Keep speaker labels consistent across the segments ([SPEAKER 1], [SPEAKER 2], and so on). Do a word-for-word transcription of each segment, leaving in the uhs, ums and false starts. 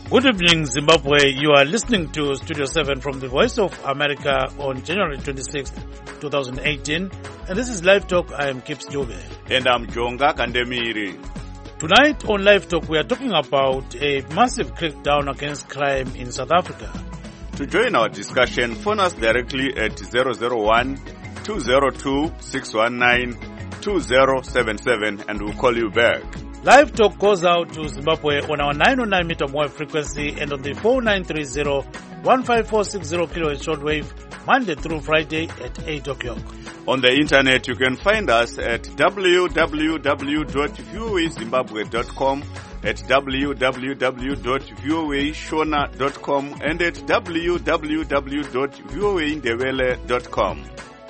[SPEAKER 1] Good evening, Zimbabwe. You are listening to Studio seven from the Voice of America on January twenty-sixth, twenty eighteen. And this is Live Talk. I am Kips Jobe.
[SPEAKER 2] And I'm Jonga Kandemiri.
[SPEAKER 1] Tonight on Live Talk, we are talking about a massive crackdown against crime in South Africa.
[SPEAKER 2] To join our discussion, phone us directly at zero zero one, two zero two, six one nine, two zero seven seven and we'll call you back.
[SPEAKER 1] Live Talk goes out to Zimbabwe on our nine oh nine meter wave frequency and on the four nine three zero, one five four six zero kilohertz shortwave, Monday through Friday at eight o'clock.
[SPEAKER 2] On the internet, you can find us at w w w dot v o a zimbabwe dot com, at w w w dot v o a shona dot com, and at w w w dot v o a ndebele dot com.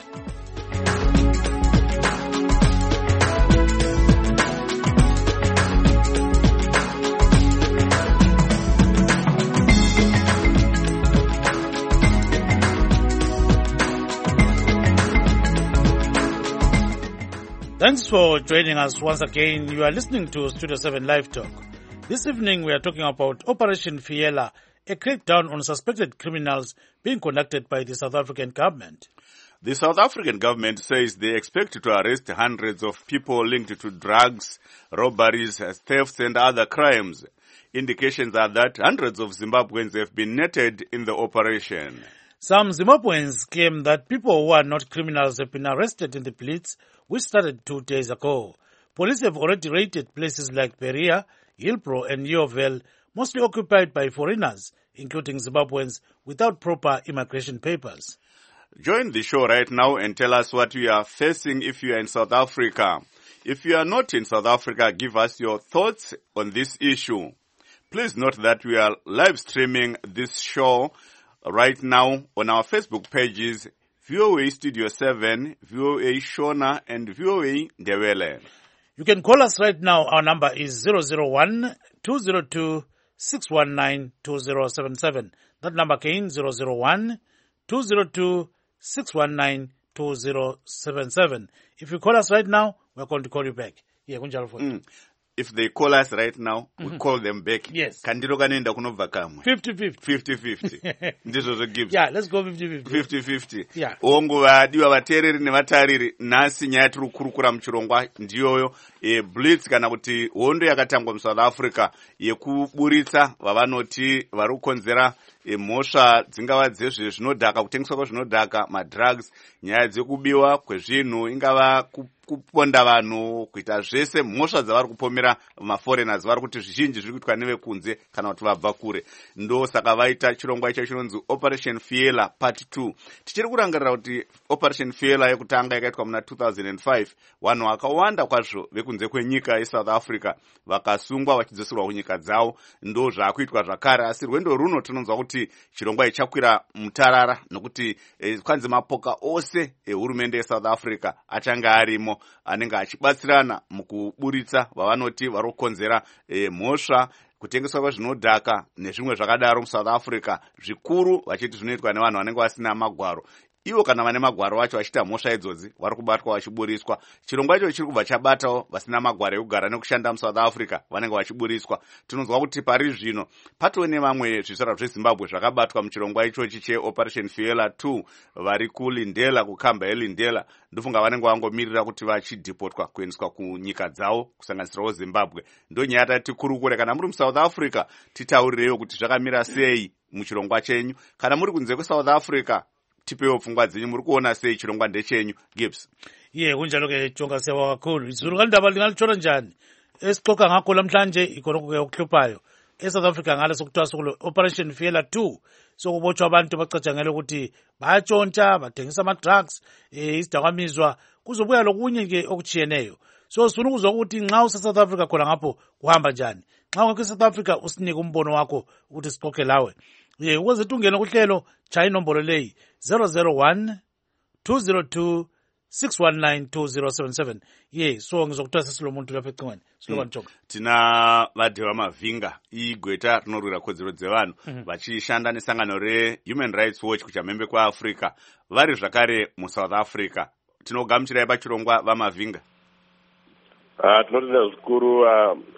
[SPEAKER 1] Thanks for joining us once again. You are listening to Studio seven Live Talk. This evening we are talking about Operation Fiela, a crackdown on suspected criminals being conducted by the South African government.
[SPEAKER 2] The South African government says they expect to arrest hundreds of people linked to drugs, robberies, thefts and other crimes. Indications are that hundreds of Zimbabweans have been netted in the operation.
[SPEAKER 1] Some Zimbabweans claim that people who are not criminals have been arrested in the blitz, which started two days ago. Police have already raided places like Berea, Hillbrow and Yeoville, mostly occupied by foreigners, including Zimbabweans without proper immigration papers.
[SPEAKER 2] Join the show right now and tell us what you are facing if you are in South Africa. If you are not in South Africa, give us your thoughts on this issue. Please note that we are live streaming this show right now on our Facebook pages, V O A Studio seven, V O A Shona, and V O A Ndebele.
[SPEAKER 1] You can call us right now. Our number is zero zero one, two zero two, six one nine, two zero seven seven. That number again, zero zero one, two zero two, six one nine, two zero seven seven. If you call us right now, we're going to call you back. Yeah, mm.
[SPEAKER 2] If they call us right now, mm-hmm. we call them back.
[SPEAKER 1] Yes.
[SPEAKER 2] Kandiro kanenda kunobva kamwe.
[SPEAKER 1] fifty fifty.
[SPEAKER 2] fifty fifty. Ndizvo zvogives.
[SPEAKER 1] Yeah, let's go fifty fifty.
[SPEAKER 2] fifty fifty.
[SPEAKER 1] Yeah.
[SPEAKER 2] Ongo vadiwa vateereri nevatariri, nhasi nyaya tiri kukurukura muchirongwa ndiyoyo, e blitz kana kuti hondo yakatangwa muSouth Africa yekuburitsa vavanoti vari kukonzera e mhosva dzingava dzezve zvinodhaka, kutengeswa kwezvinodhaka, madrugs, nyaya dzekubiwa kwezvinhu, ingava kuponda vanhu, kuita zvese mhosva dzavari kupomera maforeigners vari kuti zvizhinji zviri kuitwa nevekunze kana kuti vabva kure. Ndo saka vaita chirongwa icho chinonzi Operation Fiela Part two. Tichiri kurangarira kuti Operation Fiela yekutanga yakaitwa muna two thousand five, vanhu vakawanda kwazvo vekunze kwenyika yeSouth Africa vakasungwa vachidzoserwa kunyika dzavo. Ndo zvaakuitwa zvakare, asi rwendo runo tinonzwa kuti chirongwa ichi chakwira mutarara nokuti eh, kwanzi mapoka ose ehurumende yeSouth Africa achanga arimo, anenge achibatsirana mukuburitsa vavanoti vari kukonzera eh, mhosva, kutengeswa kwezvinodhaka nezvimwe zvakadaro muSouth Africa, zvikuru vachiti zvinoitwa nevanhu vanenge vasina magwaro. Ivo kana vane magwaro vacho vachiita mhosva idzodzi vari kubatwa vachiburiswa. Chirongwa icho chiri kubva chabatawo vasina magwaro ekugara nekushanda muSouth Africa vanenge vachiburiswa. Tinonzwa kuti pari zvino patove nevamwe zvizvarwa zveZimbabwe zvakabatwa muchirongwa ichochi cheOperation Fiela two, vari kuLindela, kukamba yeLindela. Ndofunga vanenge vangomirira kuti vachidhipotwa kuendeswa kunyika dzavo kusanganisirawo Zimbabwe. Ndo nyaya tati kurukure, kana muri muSouth Africa titaurirewo kuti zvakamira sei muchirongwa chenyu. Kana muri kunze kweSouth Africa, tipewo pfungwa dzenyu, muri kuona sei chirongwa ndechenyu. Gibbs.
[SPEAKER 1] Ye kunjalo ke Jonga, siyabonga kakhulu. Izulu kandaba lingalithona njani? Esixoxa ngakho namhlanje ikhona okuhluphayo eSouth Africa ngale sokuthiwa sokulo Operation Fiela two, sokubotshwa abantu bacatshangela ukuthi bayatshontsha, bathengisa ama drugs, eh isidakamizwa, kuzobuya lokunye ke okuchiyeneyo. So sifuna ukuzwa ukuthi nxa useSouth Africa khona ngapho kuhamba njani. Nxa ungekho eSouth Africa usinike umbono wakho ukuthi sixoxe lawe. Ye ukuze tungena kuhlelo cha inombolo leyi zero zero one, two zero two, six one nine, two zero seven seven. Ye so ngizokuthiwa sesilomuntu lapha ecingweni. Silobani Jonga.
[SPEAKER 2] Tina vadheva mavhinga igweta rinorwira kodzero dzevanhu vachishanda nesangano reHuman Rights Watch kuchamhembe kwaAfrica vari zvakare muSouth Africa. Tinogamuchirai pachirongwa vamavhinga.
[SPEAKER 3] Ah, tinotenda zvikuru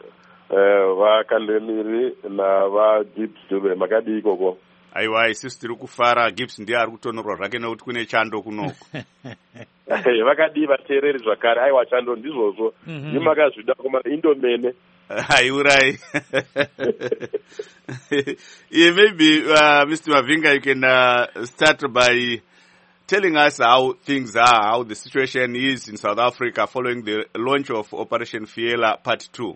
[SPEAKER 3] eh vakandemiri nava Gibbs Dube makadi ikoko.
[SPEAKER 2] Aiwa isusu tiri kufara. Gibbs ndiye ari kutonorwa zvake nekuti kune chando kunoko.
[SPEAKER 3] Vakadi vateereri zvakare aiwa chando ndizvozvo. Nimakazvida koma indomene.
[SPEAKER 2] Aiurai. Yeah, maybe uh, Mister Mavinga, you can uh, start by telling us how things are, how the situation is in South Africa following the launch of Operation Fiela Part two.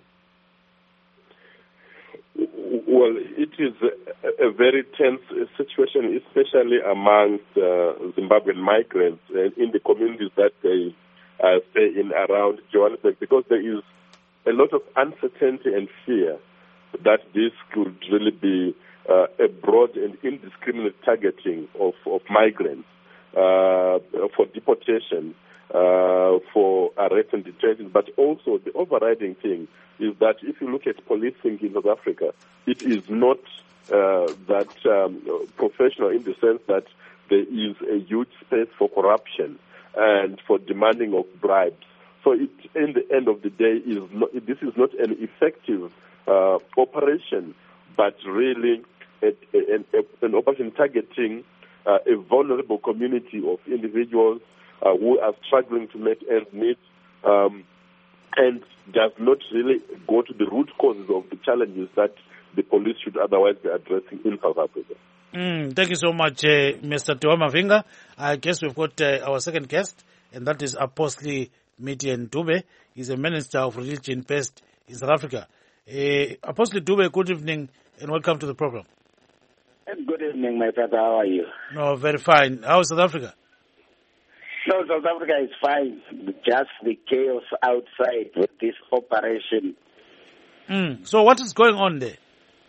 [SPEAKER 3] Well, it is a, a very tense situation, especially amongst uh, Zimbabwean migrants and in the communities that they uh, stay in around Johannesburg, because there is a lot of uncertainty and fear that this could really be uh, a broad and indiscriminate targeting of, of migrants uh, for deportation, uh, for arrest and detention. But also the overriding thing is that if you look at policing in South Africa, it is not uh, that um, professional in the sense that there is a huge space for corruption and for demanding of bribes. So it, in the end of the day, is not, this is not an effective uh, operation, but really a, a, a, an operation targeting uh, a vulnerable community of individuals uh, who are struggling to make ends meet, um, and does not really go to the root causes of the challenges that the police should otherwise be addressing in South Africa.
[SPEAKER 1] Mm, thank you so much, uh, Mister Tiwa Mavinga. I guess we've got uh, our second guest, and that is Apostle Midian Dube. He's a minister of religion based in South Africa. Uh, Apostle Dube, good evening and welcome to the program.
[SPEAKER 4] Good evening, my brother. How are you?
[SPEAKER 1] No, very fine. How is South Africa?
[SPEAKER 4] No, South Africa is fine. Just the chaos outside with this operation.
[SPEAKER 1] Mm. So what is going on there?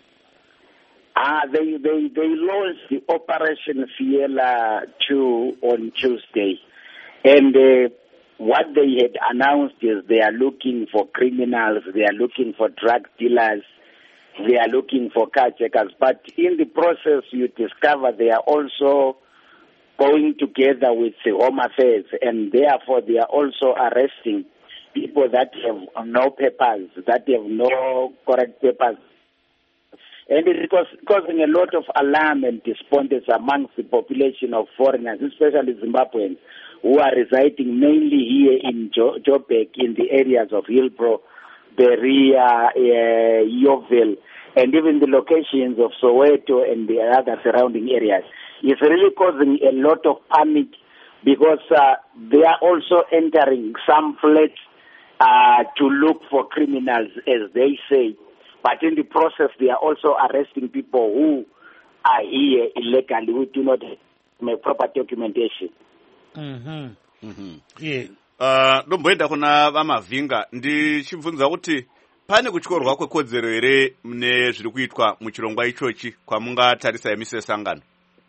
[SPEAKER 4] Ah, they, they, they launched the Operation Fiela two on Tuesday. And uh, what they had announced is they are looking for criminals, they are looking for drug dealers, they are looking for carjackers. But in the process, you discover they are also going together with the Home Affairs, and therefore they are also arresting people that have no papers, that have no correct papers. And it was causing a lot of alarm and despondence amongst the population of foreigners, especially Zimbabweans, who are residing mainly here in jo- Joburg, in the areas of Hillbrow, Berea, uh, Yeoville, and even the locations of Soweto and the other surrounding areas. It's really causing a lot of panic because uh, they are also entering some flats uh, to look for criminals, as they say. But in the process, they are also arresting people who are here illegally, who do not have proper documentation.
[SPEAKER 1] Mm-hmm. Mm-hmm. Yeah.
[SPEAKER 2] Uh, ndomboenda kuna vaMavinga ndichibvunza kuti pane kutyorwa kwekodzero here mune zviri kuitwa muchirongwa ichochi kwamungatarisa emise sangano?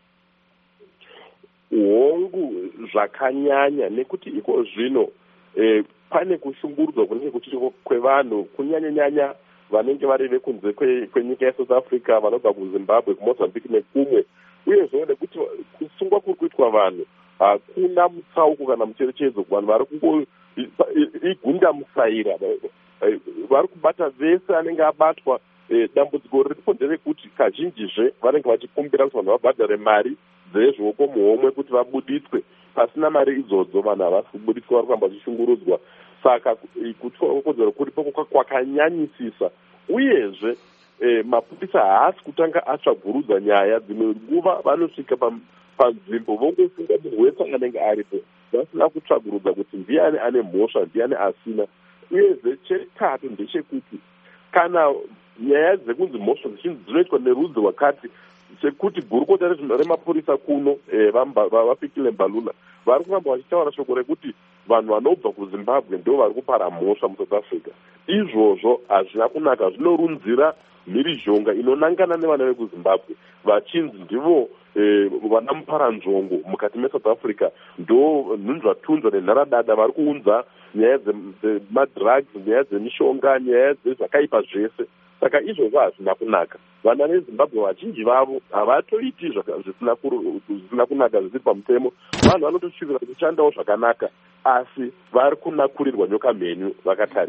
[SPEAKER 3] Hongu zvakanyanya nekuti iko zvino eh, pane kushungurudzwa kunenge kuchiriko kwevanhu kunyanya nyanya vanenge vari vekunze kwenyika yeSouth Africa, vanobva kuZimbabwe, kuMozambique nekumwe, uyezve nekuti kusungwa kuri kuitwa vanhu hakuna mutsauko kana mucherechedzo kuvanhu vari kungo igunda musaira, vari kubata vese anenge abatwa. Dambudziko riripo nderekuti kazhinjizve vanenge vachikumbira kuti vanhu vabhadhare mari dzezvoko muhomwe kuti vabuditswe. Pasina mari idzodzo vanhu havasi kubuditswa, vari kuramba vachishungurudzwa. Saka kutyorwa kwekodzero kuripo kwakanyanyisisa, uyezve eh, mapurisa haasi kutanga atsvagurudza nyaya. Dzimwe nguva vanosvika panzvimbo vongofunga munhu wese anenge aripo, vasina kutsvagurudza kuti ndiani ane mhosva, ndiani asina. Uyezve chetatu ndechekuti kana nyaya dzekunzi mhosva zhinji dzinoitwa nerudzi rwakati, sekuti gurukota remapurisa kuno eh, vafikile Mbalula vari kuramba vachitaura shoko rekuti vanhu vanobva kuZimbabwe ndo vari kupara mhosva muSouth Africa. Izvozvo hazvina kunaka, zvinorunzira mhirizhonga inonangana nevana vekuZimbabwe vachinzi ndivo eh, vana muparanzvongo mukati meSouth Africa, ndo nhunzvatunzva nenharadada vari kuunza nyaya dzemadrugs, nyaya dzemishonga, nyaya dzezvakaipa zvese. Saka izvozvo hazvina kunaka. Vana veZimbabwe vazhinji vavo havatoiti zvisina kunaka zviri pamutemo. Vanhu vanotosvika kushandawo zvakanaka, asi vari kunakurirwa nyoka mhenyu vakatarisa.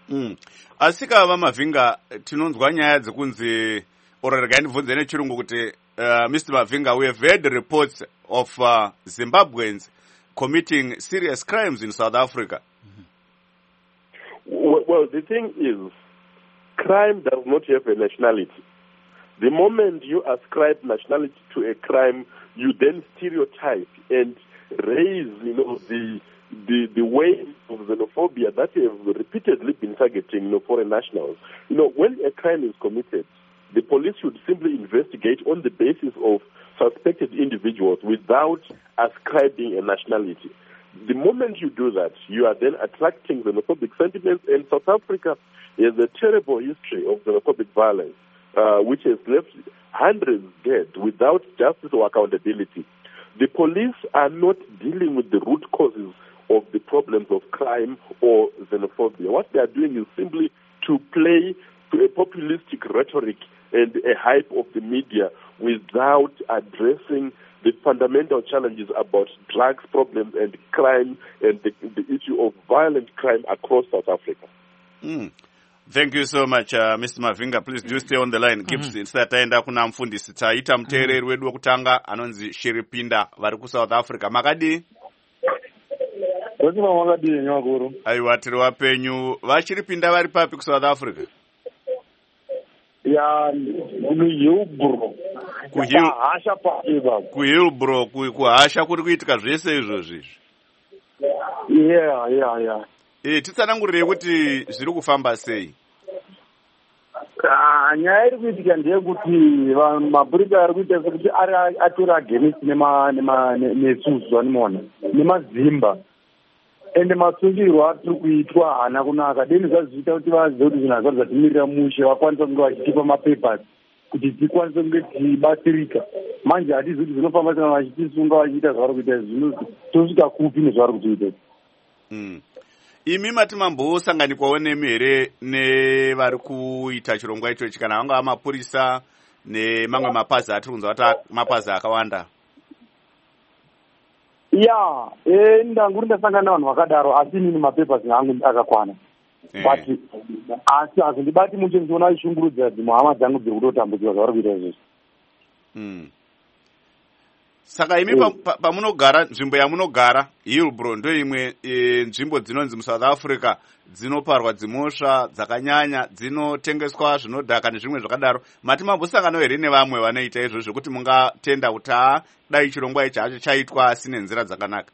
[SPEAKER 2] mm. Asika vaMavinga tinonzwa nyaya dzekunzi oro regai ndibvunze nechirungu kuti uh, Mister Mavinga, we have heard reports of uh, Zimbabweans committing serious crimes in South Africa.
[SPEAKER 3] Well, well, the thing is, crime does not have a nationality. The moment you ascribe nationality to a crime, you then stereotype and raise, you know, the the the wave of xenophobia that have repeatedly been targeting, you know, foreign nationals. You know, when a crime is committed, the police should simply investigate on the basis of suspected individuals without ascribing a nationality. The moment you do that, you are then attracting xenophobic sentiments, and South Africa has a terrible history of xenophobic violence, uh, which has left hundreds dead without justice or accountability. The police are not dealing with the root causes of the problems of crime or xenophobia. What they are doing is simply to play to a populistic rhetoric and a hype of the media without addressing the fundamental challenges about drugs problems and crime and the, the issue of violent crime across South Africa.
[SPEAKER 2] Mm. Thank you so much, uh, Mister Mavinga. Please do stay on the line. Gibbs, instead taenda kuna mfundisi taita mteereri wedu wekutanga anonzi Shiripinda vari ku South Africa. Makadi?
[SPEAKER 5] Wesi makadi nyakuru.
[SPEAKER 2] Aiwa tiri wapenyu. Vashiripinda vari papi ku South Africa?
[SPEAKER 5] Ya Hillbrow. Kuhasha papi baba.
[SPEAKER 2] Kuhillbrow, kuhasha kuri kuitika zvese izvozvi.
[SPEAKER 5] Yeah, yeah, yeah.
[SPEAKER 2] Eh, titsanangurire kuti zviri kufamba sei?
[SPEAKER 5] Ah, nyaya iri kuitika ndeyekuti vanhu mapurisa ari kuita sekuti ari atori against nema nema nesusu vanimona nemazimba ende masungirwo atiri kuitwa haana kunaka deni zvazviita kuti vazive kuti zvinhu hazvati zvatimirira mushe vakwanisa kunge vachitipa mapapers kuti tikwanise kunge tibatsirika. Manje hatizivi kuti zvinofamba kana vachitisunga vachiita zvavari kuita zvino tosvika kupi nezvavari kutiita.
[SPEAKER 2] Mm. Imi mati mambosanganikwawo nemi here nevari kuita chirongwa ichochi kana vanga mapurisa nemamwe mapazi atiri kunzwa kuti mapazi akawanda?
[SPEAKER 5] Ya, eh ndanguri ndasangana navanhu vakadaro asi inini mapapers angu akakwana. But asi hazvindibati muche ndichiona vachishungurudza dzimahama dzangu dziri kutotambudzwa zvavari kuita izvozvo.
[SPEAKER 2] Mm. Saka imi pamunogara nzvimbo yamunogara Hillbrow ndo imwe e, nzvimbo dzinonzi muSouth Africa dzinoparwa dzimosva dzakanyanya dzinotengeswa zvinodhaka nezvimwe zvakadaro. Mati mambosangana here nevamwe vanoita izvozvo kuti mungatenda kuti dai chirongwa ichi hacho chaitwa asine nzira dzakanaka?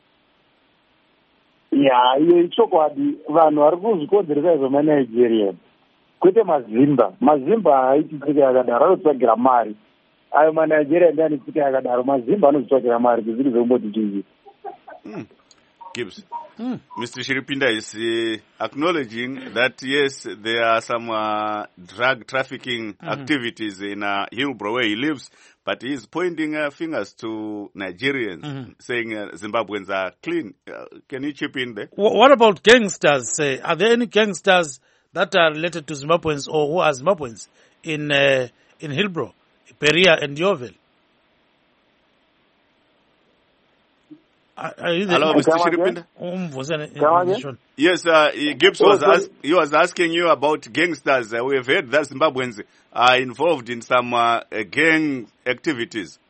[SPEAKER 5] Ya, iyo ichokwadi vanhu vari kuzvikonzeresa izvo maNigeria kwete mazimba. Mazimba haiti tsika yakadaro, anotsvagira mari. Ayo maNigeria ndiani tsika yakadaro, mazimba anozvitsvagira mari kuzviri zvekumboti tizi.
[SPEAKER 2] Mm. Gibbs. Mm. Mister Shiripinda is uh, acknowledging that yes, there are some uh, drug trafficking mm-hmm. activities in uh, Hillbrow where he lives, but he is pointing uh, fingers to Nigerians, mm-hmm. saying uh, Zimbabweans are clean. Uh, can you chip in there?
[SPEAKER 1] W- what about gangsters? Uh, are there any gangsters that are related to Zimbabweans or who are Zimbabweans in uh, in Hillbrow, Perea and Yeoville?
[SPEAKER 2] Hello, Mister Shiripinda. Yes, uh, Gibbs was ask, he was asking you about gangsters. Uh, we have heard that Zimbabweans are involved in some uh, gang activities.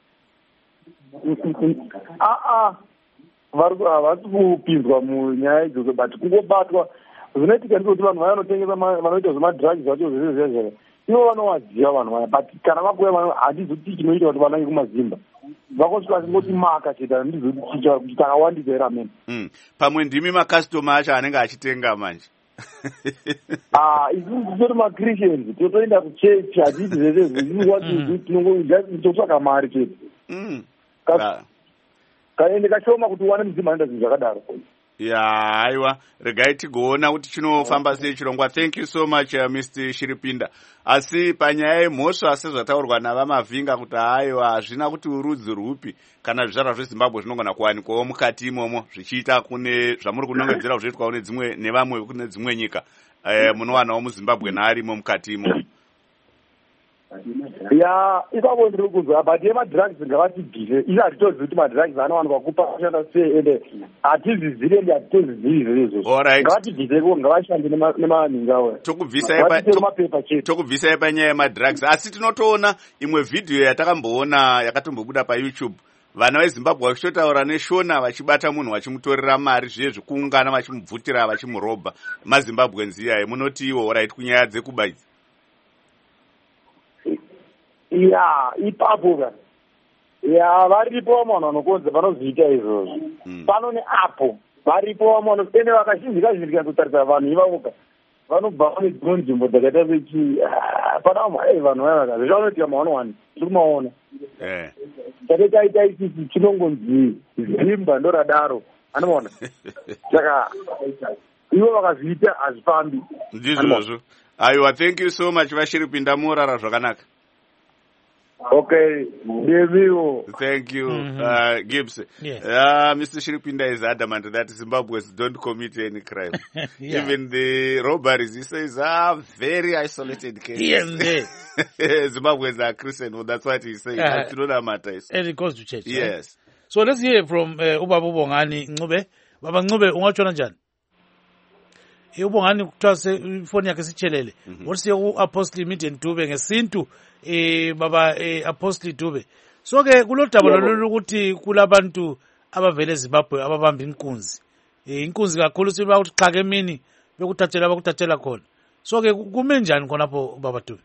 [SPEAKER 5] Ah ah, vari kupinzwa munyaya idzodzo, but kungobatwa zvinoitika ndikuti vanhu vaya vanotengesa vanoita zvemadrugs zvacho zvese zvezve ivo vanovaziva vanhu vaya, but kana vakuya handizoti chinoita kuti vanange kumazimba vakosvika singoti maka chete handizoti kuti takawandisa here amene.
[SPEAKER 2] Pamwe ndimi makastoma acho anenge achitenga manje.
[SPEAKER 5] Ah, izvi titori maChristians totoenda kuchechi hatiiti zvese zvinototsvaka mari chete. Kaende kashoma kuti uwane mudzimba anoita zvinhu zvakadaro.
[SPEAKER 2] Ya, aiwa, regai tigoona kuti chinofamba sei chirongwa. Thank you so much uh, Mister Shiripinda. Asi panyaya yemhosva sezvataurwa navaMavinga kuti aiwa hazvina kuti urudzi rwupi kana zvizvarwa zveZimbabwe zvinogona kuwanikwawo mukati imomo zvichiita kune zvamuri kunongedzera zvoitwawo nedzimwe nevamwe kune dzimwe nyika eh, munowanawo muZimbabwe naarimo mukati imomo.
[SPEAKER 5] ya ipavo ndiri kuzwa but yemadrugs ngavatibvise izi hatitozivi kuti madrugs anowanikwa kupa kushanda sei ende hatizviziri ende hatitozizivi izvozvo ngavatibviseko ngavashande nemanhinga awo
[SPEAKER 2] tokubvisai panyaya yemadrugs asi tinotoona imwe vhidhiyo yatakamboona yakatombobuda payoutube vana vezimbabwe vachitotaura neshona vachibata munhu vachimutorera mari zviye zvekuungana vachimubvutira vachimurobha mazimbabwenzi iyaye munoti iwo orit kunyaya dzekuba idzi
[SPEAKER 5] ya ipapo ka ya varipo vamunhu vanokonza vanozviita izvozvo pano neapo varipo vamunhu ende vakazhinjika zhinjika kutarisa vanhu ivavoka vanobva vane dzimwe nzvimbo dzakaita sechi pana mai vanhu vavaka zvavanoitika maonowani tiri kumaona take taita isisi chinongonzi zimba ndo radaro anoona saka ivo vakazviita hazvifambi
[SPEAKER 2] ndizvozvo aiwa thank you so much vashiri pinda murara zvakanaka.
[SPEAKER 5] Okay, Deviwo.
[SPEAKER 2] Thank you, mm-hmm. uh, Gibbs.
[SPEAKER 1] Yes.
[SPEAKER 2] Uh, Mister Shiripinda is adamant that Zimbabweans don't commit any crime. Yeah. Even the robberies, he says, are very isolated cases.
[SPEAKER 1] Yes,
[SPEAKER 2] Zimbabweans are Christian, well, that's what he says.
[SPEAKER 1] Uh,
[SPEAKER 2] you know that matters.
[SPEAKER 1] And it goes to church.
[SPEAKER 2] Yes.
[SPEAKER 1] Right? So let's hear from uh, Ubaba Bongani Ncube. Baba Ncube, ungachona njani? Ubongani kuthiwa ifoni yakhe sitshelele. What's your apostle meeting Dube ngesintu eh baba eh apostle Dube. So ke kulodaba lolu ukuthi kulabantu abavele eZimbabwe ababamba inkunzi. Eh inkunzi kakhulu siba ukuthi xaka emini bekuthathela abakuthathela khona. So ke kume njani khonapho baba Dube?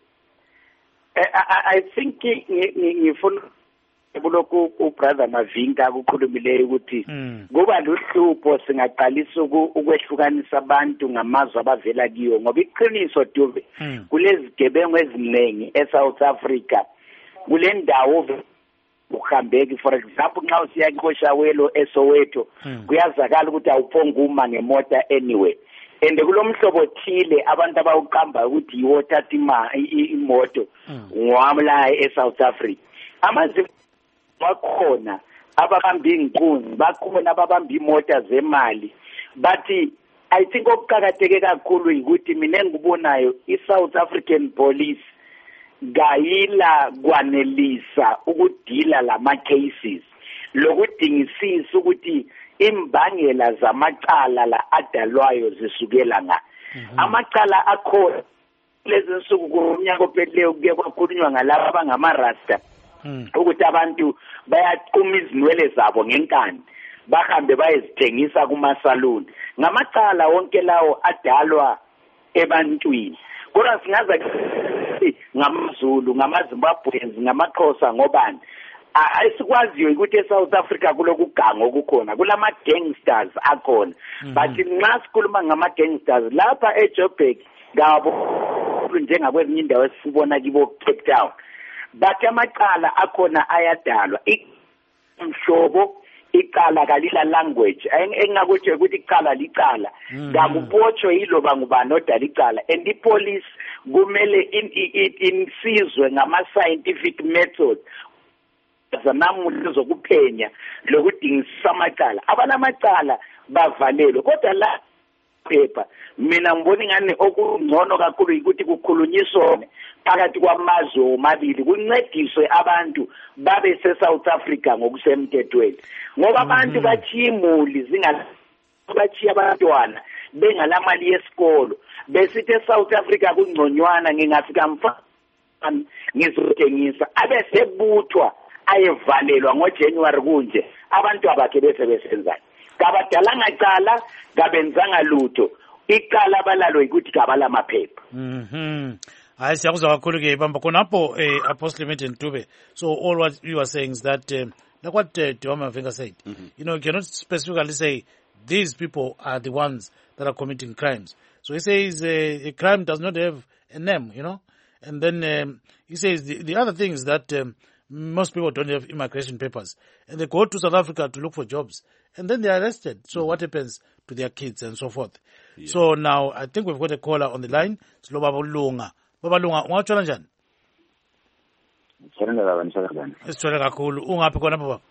[SPEAKER 4] I, I think ngifuna kuloko ubrother Mavinga ukukhulumileyo ukuthi kuba luhlupho singaqalisa ukwehlukanisa abantu ngamazwe abavela kiyo ngoba iqiniso Dube kulezi gebengu eziningi eSouth Africa kule ndawo uhambeki for example nxa usiya eKhoshawelo eSoweto kuyazakala ukuthi awuphonga uma ngemota anyway ende kulomhlobo thile abantu abawuqamba ukuthi yiwo thatha imoto ngwamla eSouth Africa amazi bakhona ababamba inkunzi bakhona ababamba imota zemali bathi I think okuqhakatheke kakhulu ukuthi mina engibonayo iSouth African police gayila kwanelisa ukudila lama cases lokudingisisa ukuthi imbangela zamacala la adalwayo zisukela nga amacala akho lezi nsuku kunyaka opheleyo kuye kwakhulunywa ngalabo abangamarasta ukuthi abantu bayaqhuma izinwele zabo ngenkani bahambe bayezithengisa kumasaluni ngamacala wonke lawo adalwa ebantwini kodwa singaza ngamaZulu ngamaZimbabweans ngamaXhosa ngobani asikwaziyo ukuthi eSouth Africa kulokugango okukhona kulama gangsters akhona but nxa sikhuluma ngama gangsters lapha eJoburg ngabo njengakwezinye indawo esibona kibo Cape Town but amaqala akhona ayadalwa imhlobo iqala kalila language engakuthi ukuthi iqala licala ngakupotsho yiloba ngubani odala icala and ipolice kumele insizwe ngama scientific methods zanamuhla zokuphenya lokudingisisa amacala abanamacala bavalelwe kodwa la phepha mina ngibona ngani okungcono kakhulu ukuthi kukhulunyiswane phakathi kwamazwe omabili kuncediswe abantu babe seSouth Africa ngokusemthethweni ngoba abantu bachimuli zingabachiya abantwana bengalamali yesikolo besithi eSouth Africa kungconywana ngingafika mfa ngizotengisa abesebuthwa ayevalelwa ngoJanuary kunje abantu abakhe bese besenzani kabadalanga cala kabenzanga lutho icala balalo ukuthi kabala maphepha
[SPEAKER 1] mhm hayi siyakuzwa kakhulu ke bamba khonapho eh Apostle Meeting Dube. So all what you are saying is that um, like what uh, Dwama Mavinga said, mm-hmm. you know, you cannot specifically say these people are the ones that are committing crimes. So he says uh, a crime does not have a name, you know, and then um, he says the, the other thing is that um, most people don't have immigration papers and they go to South Africa to look for jobs and then they are arrested. So what happens to their kids and so forth? Yeah. So now I think we've got a caller on the line. Slow Baba Lunga. Baba Lunga, ungachona njani?
[SPEAKER 6] Sithole baba nishona njani?
[SPEAKER 1] Sithole kakhulu. Ungaphi khona baba?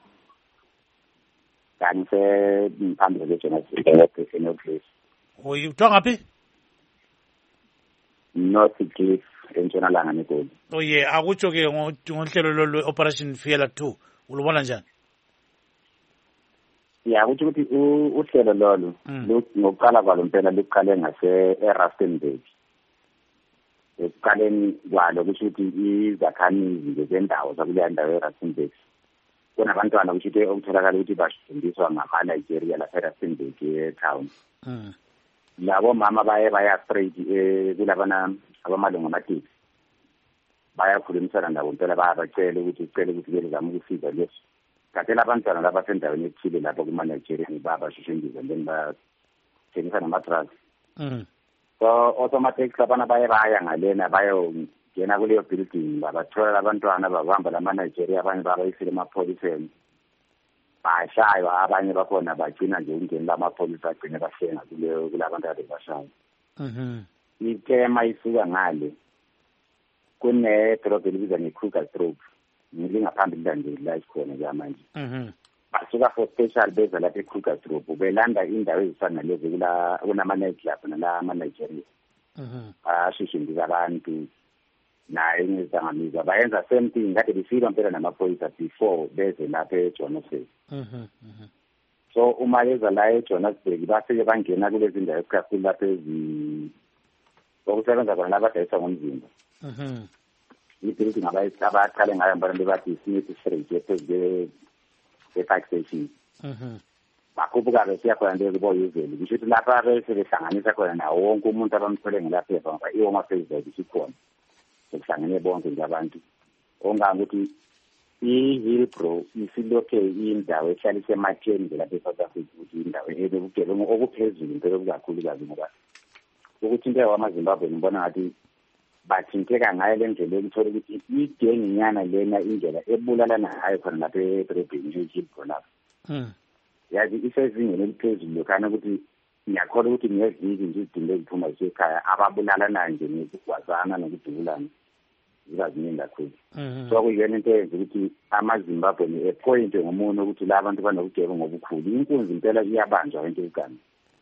[SPEAKER 6] Kanise phambili kweJohannesburg ePhilip.
[SPEAKER 1] Uyithiwa ngaphi?
[SPEAKER 6] North Cliff entshonalanga neGoli.
[SPEAKER 1] Oh yeah, akutsho ke ngohlelo lolu Operation Fiela two ulubona njani?
[SPEAKER 6] Ya ukuthi ukuthi uhlelo lolu ngokuqala kwalo impela liqale ngase eRustenburg. Ekuqaleni kwalo kusho ukuthi izakhamizi zendawo zakuleya ndawo eRustenburg kunabantwana kusho ukuthi okutholakala ukuthi bafundiswa ngama-Nigeria lapha eRustenburg e-town. Labo mama baye baya straight kulabana abamalungu amateksi bayakhulumisana nabo impela bayabacela ukuthi icele ukuthi belizama ukusiza leso. Kathela abantwana laba sendaweni ethile lapho kuma-Nigeria babashushengiza then bathengisa nama-drugs. So automatic labana baye baya ngalena bayongena kuleyo building babathola abantwana babamba lama-Nigeria abanye babayisile emapholiseni bashaywa abanye bakhona bagcina nje umndeni lamapholisa agcine bahlenga kuleyo kulabantu ade bashaya. Itema isuka ngale kune-drop elibizwa nge-Kruger Drop ngilingaphambili landeli la isikhona ke manje. Basuka for special beza lapha eKruger Drop belanda indawo ezifana lezi kula kunama-night club nala ama-Nigeria ashishindisa abantu naye ngizangamizwa bayenza same thing kade befika mpela namaphoyisa before beze lapha eJohannesburg. So uma leza la eJohannesburg bafike bangena kulezi ndawo esikakhulu lapha ezi okusebenza khona labadayisa ngomzimba. Ibuilding abaqale ngayo abantu bathi Smith Street ephezulu e-Park Station. Bakhuphuka besiya khona leziboyizeli kusho ukuthi lapha bese behlanganisa khona nawo wonke umuntu abamthole ngelaphepha ngoba iwoma Facebook isikhona sekuhlangene bonke nje abantu ongangokuthi i-Hillbrow isilokhe indawo ehlalise ematheni nje lapha eSouth Africa ukuthi indawo ebugebengu okuphezulu impela okukakhulu kabi ngoba ukuthi into yamaZimbabwe ngibona ngathi bathinteka ngayo le ndlela ekuthola ukuthi igenginyana lena indlela ebulalana ngayo khona lapha edrobheni eHillbrow lapha. Yazi isezingeni eliphezulu kana ukuthi ngiyakholwa ukuthi ngiyeziki nje izidingo eziphuma esekhaya ababulalana nje ngokugwazana nokudubulana zibaziningi kakhulu. So kuyena into eyenza ukuthi amaZimbabwe epoint ngomunye ukuthi la bantu banokugeba ngobukhulu inkunzi impela iyabanjwa into egani.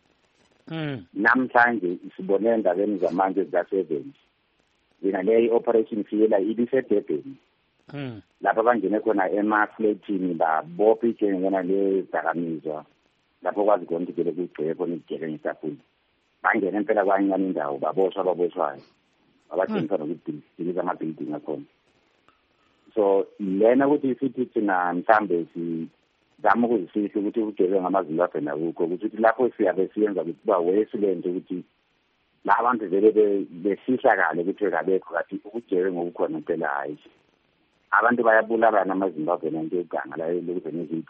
[SPEAKER 6] Namhlanje isibone endabeni zamanje zika-seven yena le Operation Fiela ibisedebheni lapha bangene khona ema-flatini babopha ijenge ngena le dakamizwa lapho kwazi khona ukuthi kugcwele khona igele ngesafuni bangena impela kwanyana indawo baboshwa baboshwayo abathengisa nokudiliza ama-building akhona. So lena ukuthi sithi thina mhlambe sizama ukuzifihla ukuthi ugele ngamaZimbabwe nakukho ukuthi lapho siyabe siyenza ukuthi kuba wesilento ukuthi la bantu vele befihlakale ukuthi kabekho kathi ukugele ngokukhona impela hayi abantu bayabulalana amaZimbabwe nento eganga la lokuthi nezipho.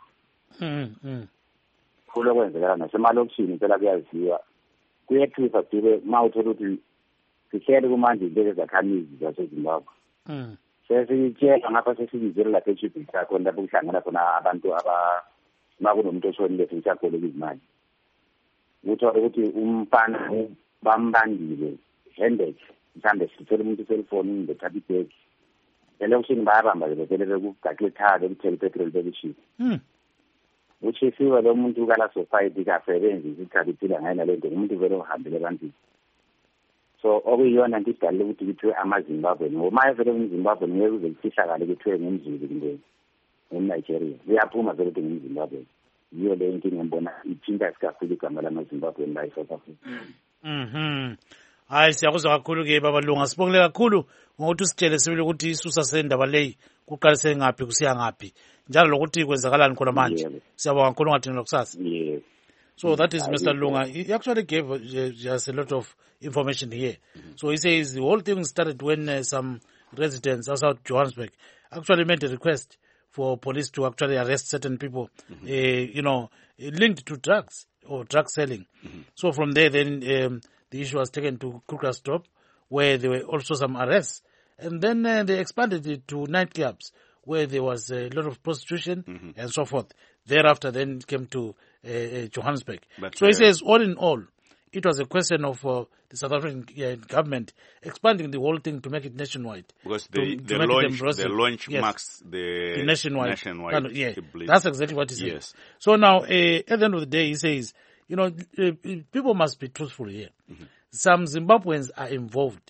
[SPEAKER 6] Kulo kwenzekala nasemalokishini impela kuyaziwa kuyethusa sibe mawuthola ukuthi sihlele kumanje into ezakhamizi zaseZimbabwe. Sesitshela ngapha sesibizele lapha eChibhini sakho lapho kuhlangana khona abantu aba makunomuntu oshonile siyakoleka izimali. Uthola ukuthi umfana bambandile handed mhlambe sithole umuntu cellphone ngethatha ibag elokishini bayabamba ke bevele bekugaqile ekhaya bekuthela ipetrol bekishisa. Uchisiwe lo muntu kala society kasebenzi izikhathi phila ngayo nalento umuntu vele uhambile abantu. So okuyiyona into idalile ukuthi kuthiwe amaZimbabwe ngoba vele umZimbabwe ngeke uze kufihlakale kuthiwe ngumZulu kumbe ngumNigeria uyaphuma vele ukuthi ngumZimbabwe. Yiyo le inkinga ngibona ithinta kakhulu igama lamaZimbabwe la eSouth Africa.
[SPEAKER 1] Mhm. Hayi siyakuzwa kakhulu ke babalunga sibongile kakhulu ngokuthi usitshele sibili ukuthi isusa sendaba leyi kuqalise ngaphi kusiya ngaphi njalo lokuthi kwenzakalani khona manje. Siyabonga kakhulu ngathi lokusasa.
[SPEAKER 6] Yes.
[SPEAKER 1] So that is Mister Lunga. He actually gave uh, just a lot of information here. Mm-hmm. So he says the whole thing started when uh, some residents outside Johannesburg actually made a request for police to actually arrest certain people, mm-hmm. uh, you know, linked to drugs or drug selling. Mm-hmm. So from there, then um, the issue was taken to Kruger Drop, where there were also some arrests. And then uh, they expanded it to nightclubs, where there was a lot of prostitution mm-hmm. and so forth. Thereafter, then it came to uh, uh, Johannesburg. But, so uh, he says, all in all, it was a question of uh, the South African uh, government expanding the whole thing to make it nationwide.
[SPEAKER 2] Because the, to, the, to launch, the launch yes. marks the,
[SPEAKER 1] the nationwide.
[SPEAKER 2] nationwide
[SPEAKER 1] kind of, yeah, that's exactly what he says. Yes. So now, uh, at the end of the day, he says, you know, uh, people must be truthful here. Mm-hmm. Some Zimbabweans are involved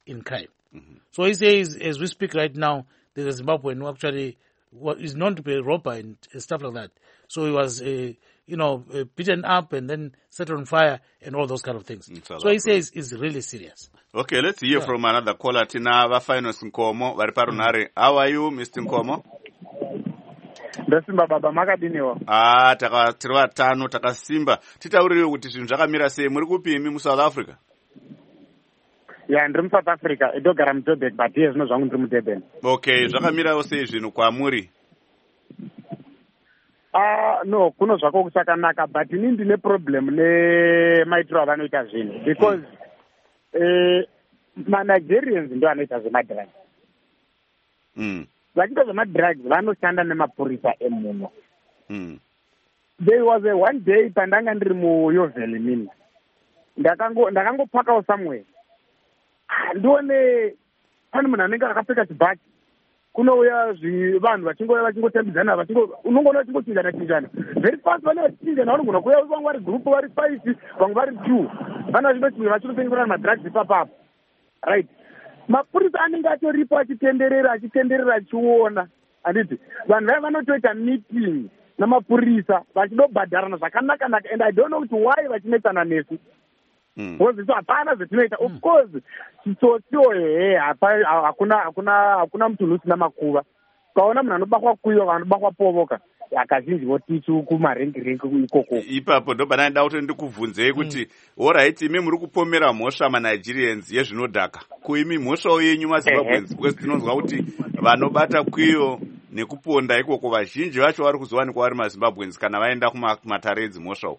[SPEAKER 1] in crime. Mm-hmm. So he says, as we speak right now, there's a Zimbabwean who actually is known to be a robber and stuff like that. So he was, uh, you know, uh, beaten up and then set on fire and all those kind of things. So he says it's really serious.
[SPEAKER 2] Okay, let's hear yeah. from another caller. Tina Vafinus Nkomo, Variparunare. How are you, Mister Nkomo?
[SPEAKER 7] Ndasimba baba makadiniwa.
[SPEAKER 2] Ah, taka tirwa tano taka simba. Titaurire kuti zvinhu zvakamira sei muri kupimi mu South Africa?
[SPEAKER 7] Ya ndiri mu South Africa, edogara mu Joburg, but iye zvino zvangu ndiri mu Durban.
[SPEAKER 2] Okay, zvakamirawo sei zvinhu kwamuri?
[SPEAKER 7] Ah, no, kuno zvako kusakanaka, but ini ndine problem ne maitiro avanoita zvinhu because mm. eh ma-Nigerians ndo anoita zvemadrugs.
[SPEAKER 2] Mm.
[SPEAKER 7] Vachiita zvemadrugs vanoshanda nemapurisa emuno.
[SPEAKER 2] Mm.
[SPEAKER 7] There was a one day pandanga ndiri muYoveli mini. Ndakango ndakangopakawo somewhere. Ndione pane munhu anenge akapfeka chibhaki. Kunouya vanhu vachingouya vachingotambidzana vachingo unongoona vachingochinjana chinjana. Very fast vane vachichinjana vanogona kuuya vamwe vari group vari five vamwe vari two. Vana vachindochinjana vachinotengesana madrugs ipapapo. Right. Mapurisa anenge atoripo achitenderera achitenderera achiona. Anditi vanhu vaya vanotoita meeting namapurisa vachidobhadharana zvakanaka naka and I don't know why vachinetsana nesu. Because so hapana zvetinoita of course chitsotso ehe hakuna hakuna hakuna mtu usina makuva. Kaona munhu anobakwa kuiwa vanobakwa povoka. Akazhinji votichu kumarengi rengi ikoko.
[SPEAKER 2] Ipapo ndo bana ndawo kuti ndikubvunzei kuti all right imi muri kupomera mhosva ma Nigerians yezvinodhaka. Kuimi mhosva yenyu maZimbabweans because tinonzwa kuti vanobata kwiyo nekuponda ikoko vazhinji vacho vari kuzowanikwa vari maZimbabweans kana vaenda kumatare edzimhosva.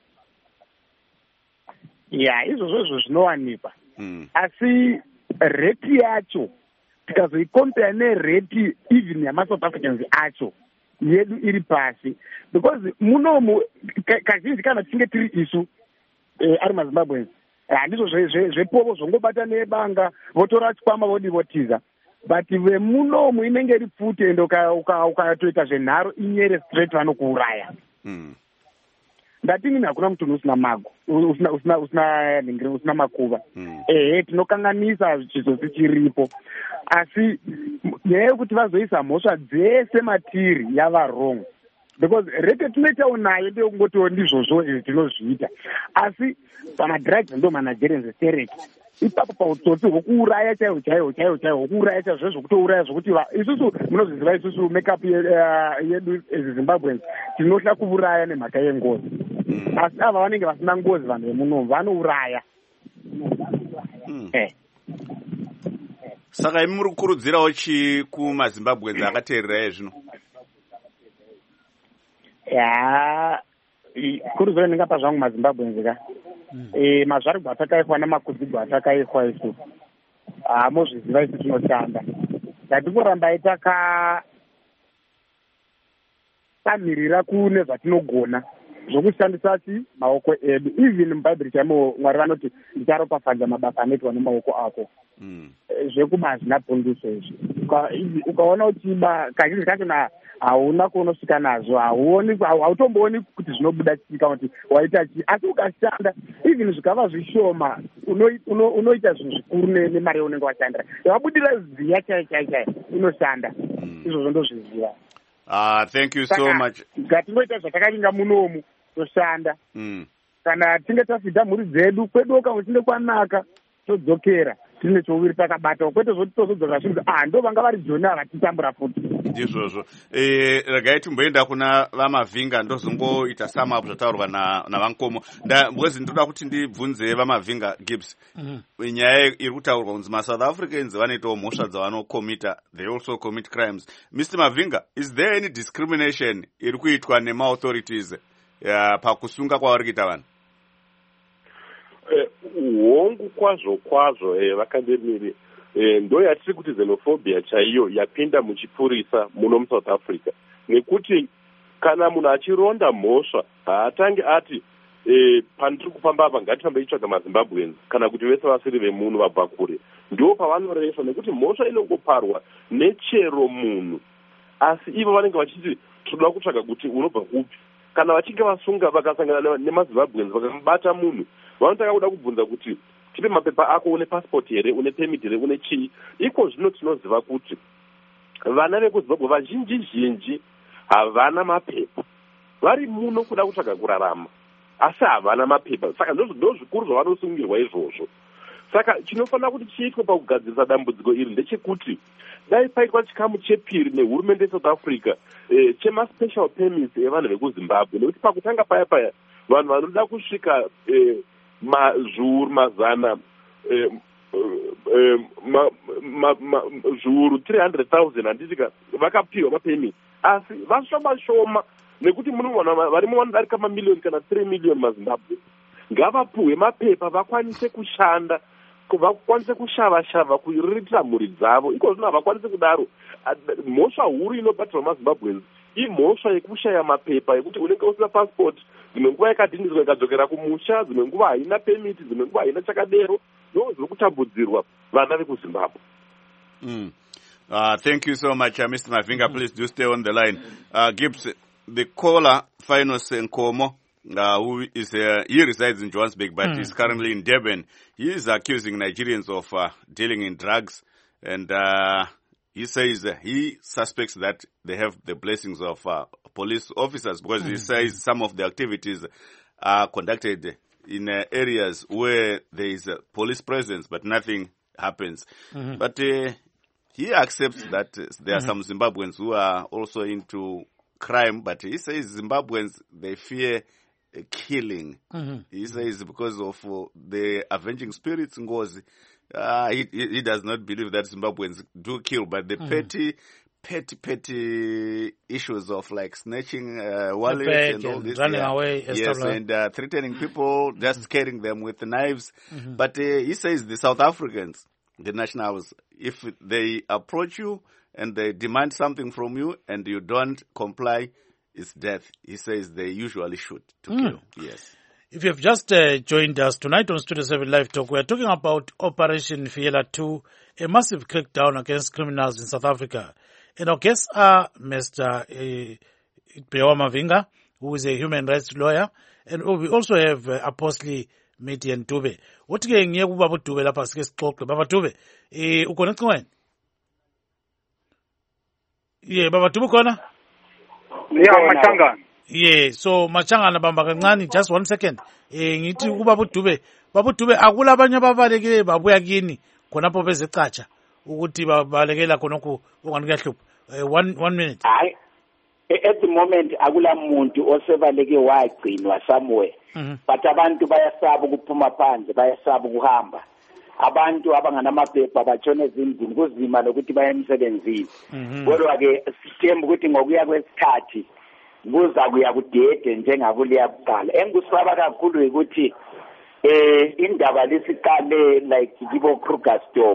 [SPEAKER 7] Ya, izvozvo izvo zvinowanikwa. Asi rate yacho tikazoikompare nerate even yama-South Africans acho yedu iri pasi because munomu kazhinji kana tichinge tiri isu ari maZimbabweans handizvo zvepovo zvongobata nebanga votora chikwama vodi votiza but vemunomu inenge iri pfuti ende ukatoita zvenharo inyere straight vanokuuraya. Ndatingini hakuna mtu usina mago usina usina usina ningiri usina makuva. Eh tinokanganisa chizosi chiripo. Asi nyaya kuti vazoisa mhosva dzese matiri yava wrong. Because rete tunoita unayo ndio ngoti ndizvozvo tinozviita. Asi pana drugs ndo managerians sereke. Ipapo pautsotsi hwokuuraya chaiwo chaiwo chaiwo chaiwo hwokuuraya chaizvo zvokutouraya zvokuti isusu munozviziva isusu makeup yedu eZimbabweans tinohla kuuraya nemhaka yengozi. Asi ava vanenge vasina ngozi vanhu vemunomu vanouraya. Eh.
[SPEAKER 2] Saka imi muri kukurudzirawo chi kumaZimbabweans akateerera zvino?
[SPEAKER 7] Ya, kurudziro ndingapa zvangu maZimbabweans ka. Eh mazvarigwa atakaiswa namakudzigwa atakaiswa isu. Ah mozviziva isu tinoshanda. Ngatingoramba itaka tamirira kune zvatinogona zvokushandisa chi maoko edu. Even mubhaibheri chamo Mwari vanoti ndicharopafadza mabasa anoitwa nemaoko ako. Zvekubazi napunduso izvi. Ukaona kuti kazhinji kacho na hauna kunosvika nazvo hauoni hautombooni kuti zvinobuda chika kuti waita chi asi ukashanda even zvikava zvishoma unoita zvinhu zvikuru nemari yaunenge washandira wabudira ziya chai chai chai inoshanda izvozvo ndozviziva.
[SPEAKER 2] Ah, thank you so much.
[SPEAKER 7] Ngatingoita zvatakaringa munomu toshanda. Kana tinge tafidha mhuri dzedu kwedoka uchinde kwanaka todzokera tine choviri takabata kwete zvoti tozodzoka zvinhu ah ndo vanga vari joni avatitambura futi.
[SPEAKER 2] Ndizvozvo. Eh regai timboenda kuna vaMavhinga ndozongoita sum up zvataurwa na navankomo. Nda because ndoda kuti ndibvunze vaMavhinga Gibbs. Nyaya iri kutaurwa kunzi ma South Africans vanoitawo mhosva dzavanokomita, they also commit crimes. Mister Mavhinga, is there any discrimination iri kuitwa nema authorities ya pakusunga kwavari kuita vanhu?
[SPEAKER 3] Hongu kwazvo kwazvo eh vakandemiri eh ndo yatiri kuti xenophobia chaiyo yapinda muchipurisa muno muSouth Africa nekuti kana munhu achironda mhosva haatange ati eh pandiri kufamba apa ngatifambe itsvaga maZimbabweans kana kuti vese vasiri vemunhu vabva kure ndo pavanoresa nekuti mhosva inongoparwa nechero munhu asi ivo vanenge vachiti toda kutsvaga kuti unobva kupi kana vachinge vasunga vakasangana nemaZimbabweans vakamubata munhu vanotanga kuda kubvunza kuti tipe mapepa ako une passport here, une permit here, une chii. Iko zvino tinoziva kuti vana vekuzimbabwe vazhinji zhinji havana mapepa, vari muno kuda kutsvaga kurarama asi havana mapepa. Saka ndo zvikuru zvavanosungirwa izvozvo. Saka chinofanira kuti chiitwe pakugadzirisa dambudziko iri ndechekuti dai paitwa chikamu chepiri nehurumende yeSouth Africa eh, chema-special permits evanhu vekuzimbabwe, nekuti pakutanga paya paya vanhu vanoda kusvika eh, mazviuru mazana eh, eh, ma, ma, ma, zviuru three hundred thousand handitika vakapiwa mapemiti, asi vashoma shoma nekuti munowana varimo vanodarika mamiliyoni kana three million mazimbabwe. Ngavapuhwe mapepa vakwanise kushanda, vakwanise kushava shava kuriritira mhuri dzavo. Iko zvino havakwanise kudaro. Mhosva huru inobatirwa mazimbabweans imhosva yekushaya mapepa yekuti unenge usina passport, dzimwe nguva yakadhiniswa ikadzokera kumusha, dzimwe nguva haina permit, dzimwe nguva haina chakadero. Ndo zviri kutambudzirwa vana vekuzimbabwe.
[SPEAKER 2] Mm. Uh, thank you so much, uh, Mister Mavinga. Mm-hmm. Please do stay on the line. Uh, Gibbs, the caller, Finos Nkomo, uh, who is uh, he resides in Johannesburg, but mm. he's currently in Durban. He is accusing Nigerians of uh, dealing in drugs, and uh, he says uh, he suspects that they have the blessings of uh, police officers, because mm. he says some of the activities are conducted in uh, areas where there is a police presence, but nothing happens. Mm-hmm. But uh, he accepts that uh, there are mm-hmm. some Zimbabweans who are also into crime, but he says Zimbabweans, they fear uh, killing. Mm-hmm. He says because of uh, the avenging spirits, Ngozi, uh, he, he does not believe that Zimbabweans do kill, but the mm-hmm. petty, petty, petty issues of like snatching uh, wallets and all this,
[SPEAKER 1] running
[SPEAKER 2] yeah.
[SPEAKER 1] away,
[SPEAKER 2] yes, and uh, threatening people, just mm-hmm. scaring them with the knives. Mm-hmm. But uh, he says the South Africans, the nationals, if they approach you and they demand something from you and you don't comply, it's death. He says they usually shoot to mm. kill. Yes.
[SPEAKER 1] If you've just uh, joined us tonight on Studio seven Live Talk, we're talking about Operation Fiela two, a massive crackdown against criminals in South Africa. And our guests are Mister Uh, Pewa Mavinga, who is a human rights lawyer, and we also have uh, Apostle Miti and Tube. What ke ngiye kuba boDube lapha sike sixoxe. Baba Tube, eh ukhona ecingweni? Yeah, Baba Tube khona?
[SPEAKER 7] Yeah, Machangana.
[SPEAKER 1] Yeah, so Machangana bamba kancane, just one second. Eh ngithi kuba boDube, Baba Dube akula abanye ababalekile babuya kini khonapho bezecatsha ukuthi babalekela khonokho unganikahlupha. One one minute.
[SPEAKER 4] Hayi. At the moment akula muntu osebaleke wagcinwa somewhere. Mm-hmm. But abantu bayasaba ukuphuma phandle, bayasaba ukuhamba. Abantu abanganamaphepha batshona ezindlini kuzima lokuthi baye emsebenzini. Kodwa ke sithemba ukuthi ngokuya kwesikhathi kuza kuya kudede njengakuliya kuqala. Engikusaba kakhulu ukuthi eh indaba lesiqale like kibo Krugersdorp.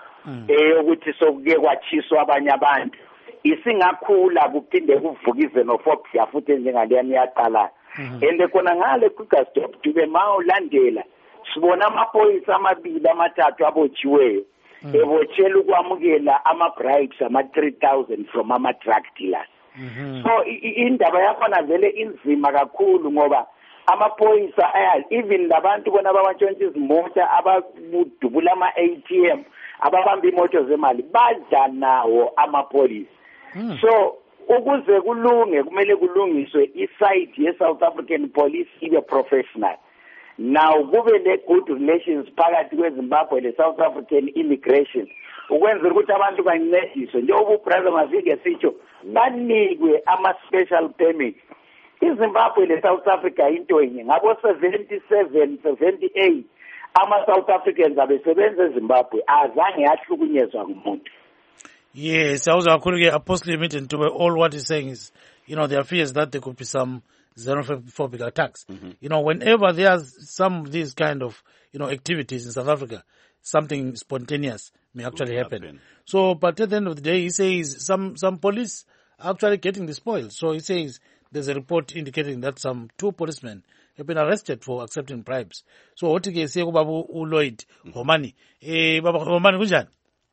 [SPEAKER 4] Eh ukuthi sokuke kwachiswa abanye abantu. Isingakhula kuphinde kuvukize nofobia futhi njengaliyani yaqala. Ende khona ngale Krugersdorp Dube mawulandela sibona amaphoyisa amabili amathathu abotshiweyo ebotshela ukwamukela ama bribes ama three thousand from ama drug dealers. So indaba yakhona vele inzima kakhulu ngoba amaphoyisa aya even labantu bona abantshontsha izimota abadubula ama A T M ababamba imoto zemali badla nawo amaphoyisa. So ukuze kulunge kumele kulungiswe iside ye-South African police ibe professional. Now kube le good relations phakathi kweZimbabwe le-South African immigration ukwenzela ukuthi abantu bancediswe njengoba ubrother Mavinga sitsho banikwe ama-special permits. iZimbabwe le-South Africa into enye ngabo seventy-seven seventy-eight ama-South Africans abesebenza eZimbabwe azange yahlukunyezwa ngumuntu.
[SPEAKER 1] Yes, I was according to Apostle Meeting to all what he's saying is, you know, their fears that there could be some xenophobic attacks. Mm-hmm. You know, whenever there's some of these kind of, you know, activities in South Africa, something spontaneous may actually happen. happen. So, but at the end of the day, he says some, some police are actually getting the spoils. So he says there's a report indicating that some two policemen have been arrested for accepting bribes. So what you say about Lloyd Homani? Eh, Baba Homani kunjani?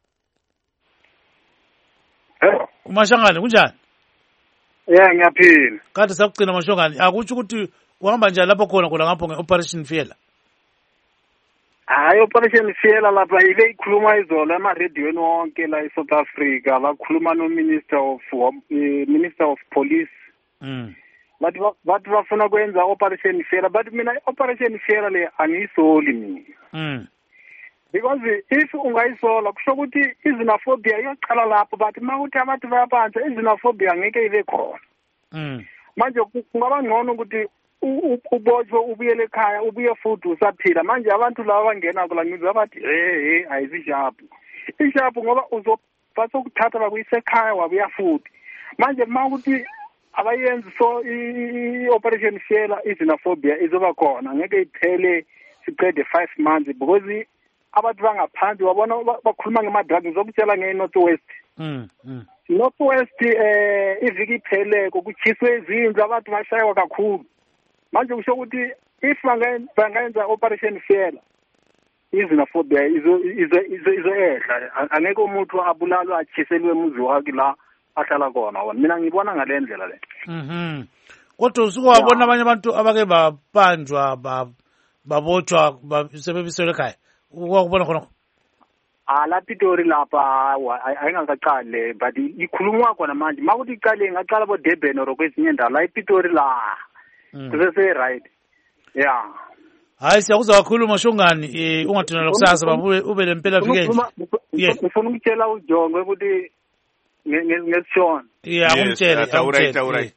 [SPEAKER 1] Umashangane kunjani?
[SPEAKER 7] Yeah, ngiyaphila.
[SPEAKER 1] Kade sakugcina mashongane akutsho ukuthi uhamba njani lapho khona khona ngapho ngeoperation Fiela?
[SPEAKER 7] hayi operation Fiela lapha ile ikhuluma izolo ema-radioweni wonke la e-South Africa bakhuluma no-minister of uh, minister of police
[SPEAKER 1] mm.
[SPEAKER 7] bathi bathi bafuna kwenza operation Fiela but mina operation Fiela le angiyisoli mina
[SPEAKER 1] mm.
[SPEAKER 7] because if ungayisola kusho ukuthi izinophobia iyaqala lapho but makuthi abantu bayabanjwa izinophobia ngeke ibe khona
[SPEAKER 1] mm.
[SPEAKER 7] manje kungaba ngcono ukuthi ubotshwe ubuyele ekhaya ubuye futhi usaphila manje abantu laba bangena kula ngizwa bathi hey hey ayizishapu ishapu ngoba uzophatha ukuthatha bakuyise ekhaya wabuya futhi manje makuthi abayenzi so i-operation Fiela izinophobia izoba khona ngeke iphele siqede five months because abantu bangaphansi wabona bakhuluma ngema-drugs ngizokutshela nge-North West
[SPEAKER 1] mm. mm.
[SPEAKER 7] North West eh iviki ipheleko kuchiswe izindlu abantu bashaywa kakhulu manje kusho ukuthi if bangayenza operation Fiela izinophobia izo izo izo ehla angeke umuntu abulalwe achiselwe umuzi wakhe la ahlala khona wona mina ngibona ngalendlela le
[SPEAKER 1] mhm kodwa usuke wabona abanye abantu abake babanjwa babotshwa basebebiselwe ekhaya ukubona khona
[SPEAKER 7] ala Pitori lapha ayingakaqale but ikhulumwa khona manje makuthi iqale ngaqala bo Durban or kwezinye indawo la ePitori la kusese right yeah
[SPEAKER 1] hayi siyakuza kakhulu Mashongani eh ungathina kusasa babuye ube lempela weekend
[SPEAKER 7] yes ufuna ukutshela uJongo ukuthi ngesishona
[SPEAKER 1] yeah umtshele
[SPEAKER 2] awurait awurait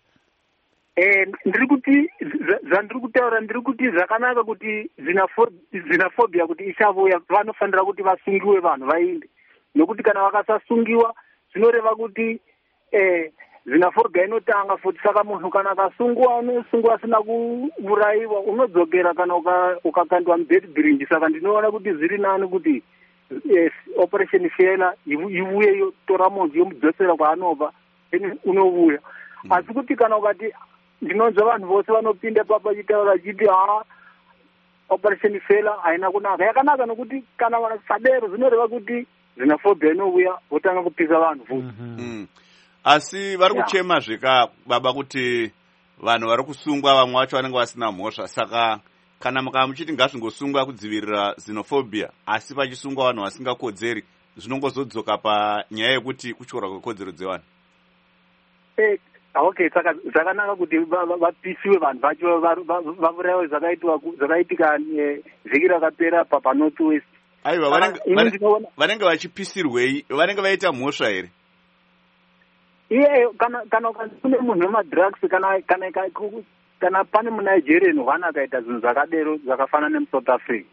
[SPEAKER 7] eh ndiri kuti zandiri kutaura ndiri kuti zvakanaka kuti zinophobia kuti ishavuya vanofanira kuti vasungiwe vanhu vainde nokuti kana vakasasungiwa zvinoreva kuti eh zinophobia inotanga futi saka munhu kana akasungwa unosungwa asina kuurayiwa unodzokera kana ukakandwa mubed bridge saka ndinoona kuti zviri nani kuti yes operation Fiela ivuye yotora munhu yomudzosera kwaanobva unovuya asi kuti kana ukati ndinonzwa vanhu vose vanopinda papa vachitaura vachiti ha operation Fiela haina kunaka yakanaka nokuti kana sadero zvinoreva kuti zinophobia inouya votanga kupisa vanhu futi
[SPEAKER 2] asi vari kuchema zveka baba kuti vanhu vari kusungwa vamwe vacho vanenge vasina mhosva saka kana mukava muchiti ngazvingosungwa kudzivirira xenophobia asi pachisungwa vanhu vasingakodzeri zvinongozodzoka panyaya yekuti kutyora kwekodzero dzevanhu
[SPEAKER 7] eh okay saka zvakanaka kuti vapisiwe vanhu vacho vavurayiwe zvakaitwa zvakaitika vhiki rakapera paNorth West
[SPEAKER 2] aiwa vanenge vachipisirwei vanenge vaita mhosva here
[SPEAKER 7] iye kana kana kune munhu wemadrugs kana kana kana pane muNigerian wana akaita zvinhu zvakadero zvakafanana nemuSouth Africa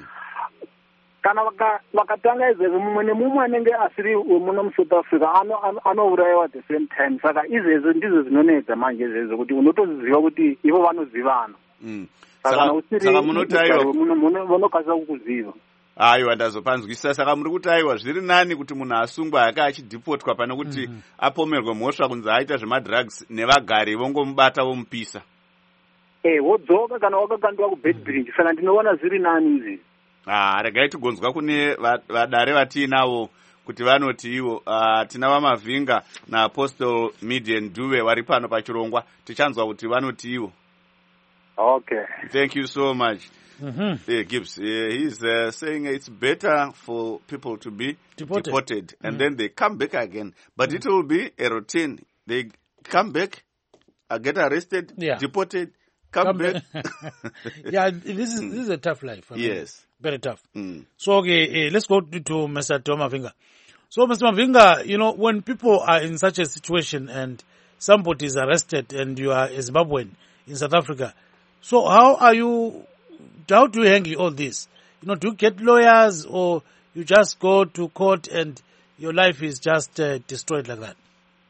[SPEAKER 7] kana vakatanga izvezvo mumwe nemumwe anenge asiri wemuno muSouth Africa anourayiwa at the same time saka izvezvo ndizvo zvinonetsa manje izvezvo kuti unotoziva kuti ivo vanozivana saka usiri munokasira kukuziva
[SPEAKER 2] aiwa ndazopanzwisisa saka muri kuti aiwa zviri nani kuti munhu asungwa hake achidhipotwa pane kuti mm -hmm. apomerwe mhosva kunzi aita zvemadrugs nevagari vongomubata vomupisa
[SPEAKER 7] eh wodzoka kana wakakandwa kubed bridge saka ndinoona zviri nani izvi
[SPEAKER 2] ah regai tigonzwa kune vadare vatiinavo kuti vanoti ivo uh, tina vaMavhinga naApostle Midian Duve vari pano pachirongwa tichanzwa kuti vanoti ivo
[SPEAKER 7] okay
[SPEAKER 2] thank you so much.
[SPEAKER 1] Mm-hmm.
[SPEAKER 2] Yeah, Gibbs, yeah, he's uh, saying it's better for people to be deported, deported and mm-hmm. then they come back again. But mm-hmm. it will be a routine. They come back, uh, get arrested, yeah. deported, come, come back.
[SPEAKER 1] yeah, this is this is a tough life. I mean,
[SPEAKER 2] yes.
[SPEAKER 1] Very tough.
[SPEAKER 2] Mm.
[SPEAKER 1] So, okay, uh, let's go to, to Mister Mavinga. So, Mister Mavinga, you know, when people are in such a situation and somebody is arrested and you are a Zimbabwean in South Africa, so how are you... How do you handle all this? You know, do you get lawyers or you just go to court and your life is just uh, destroyed like that?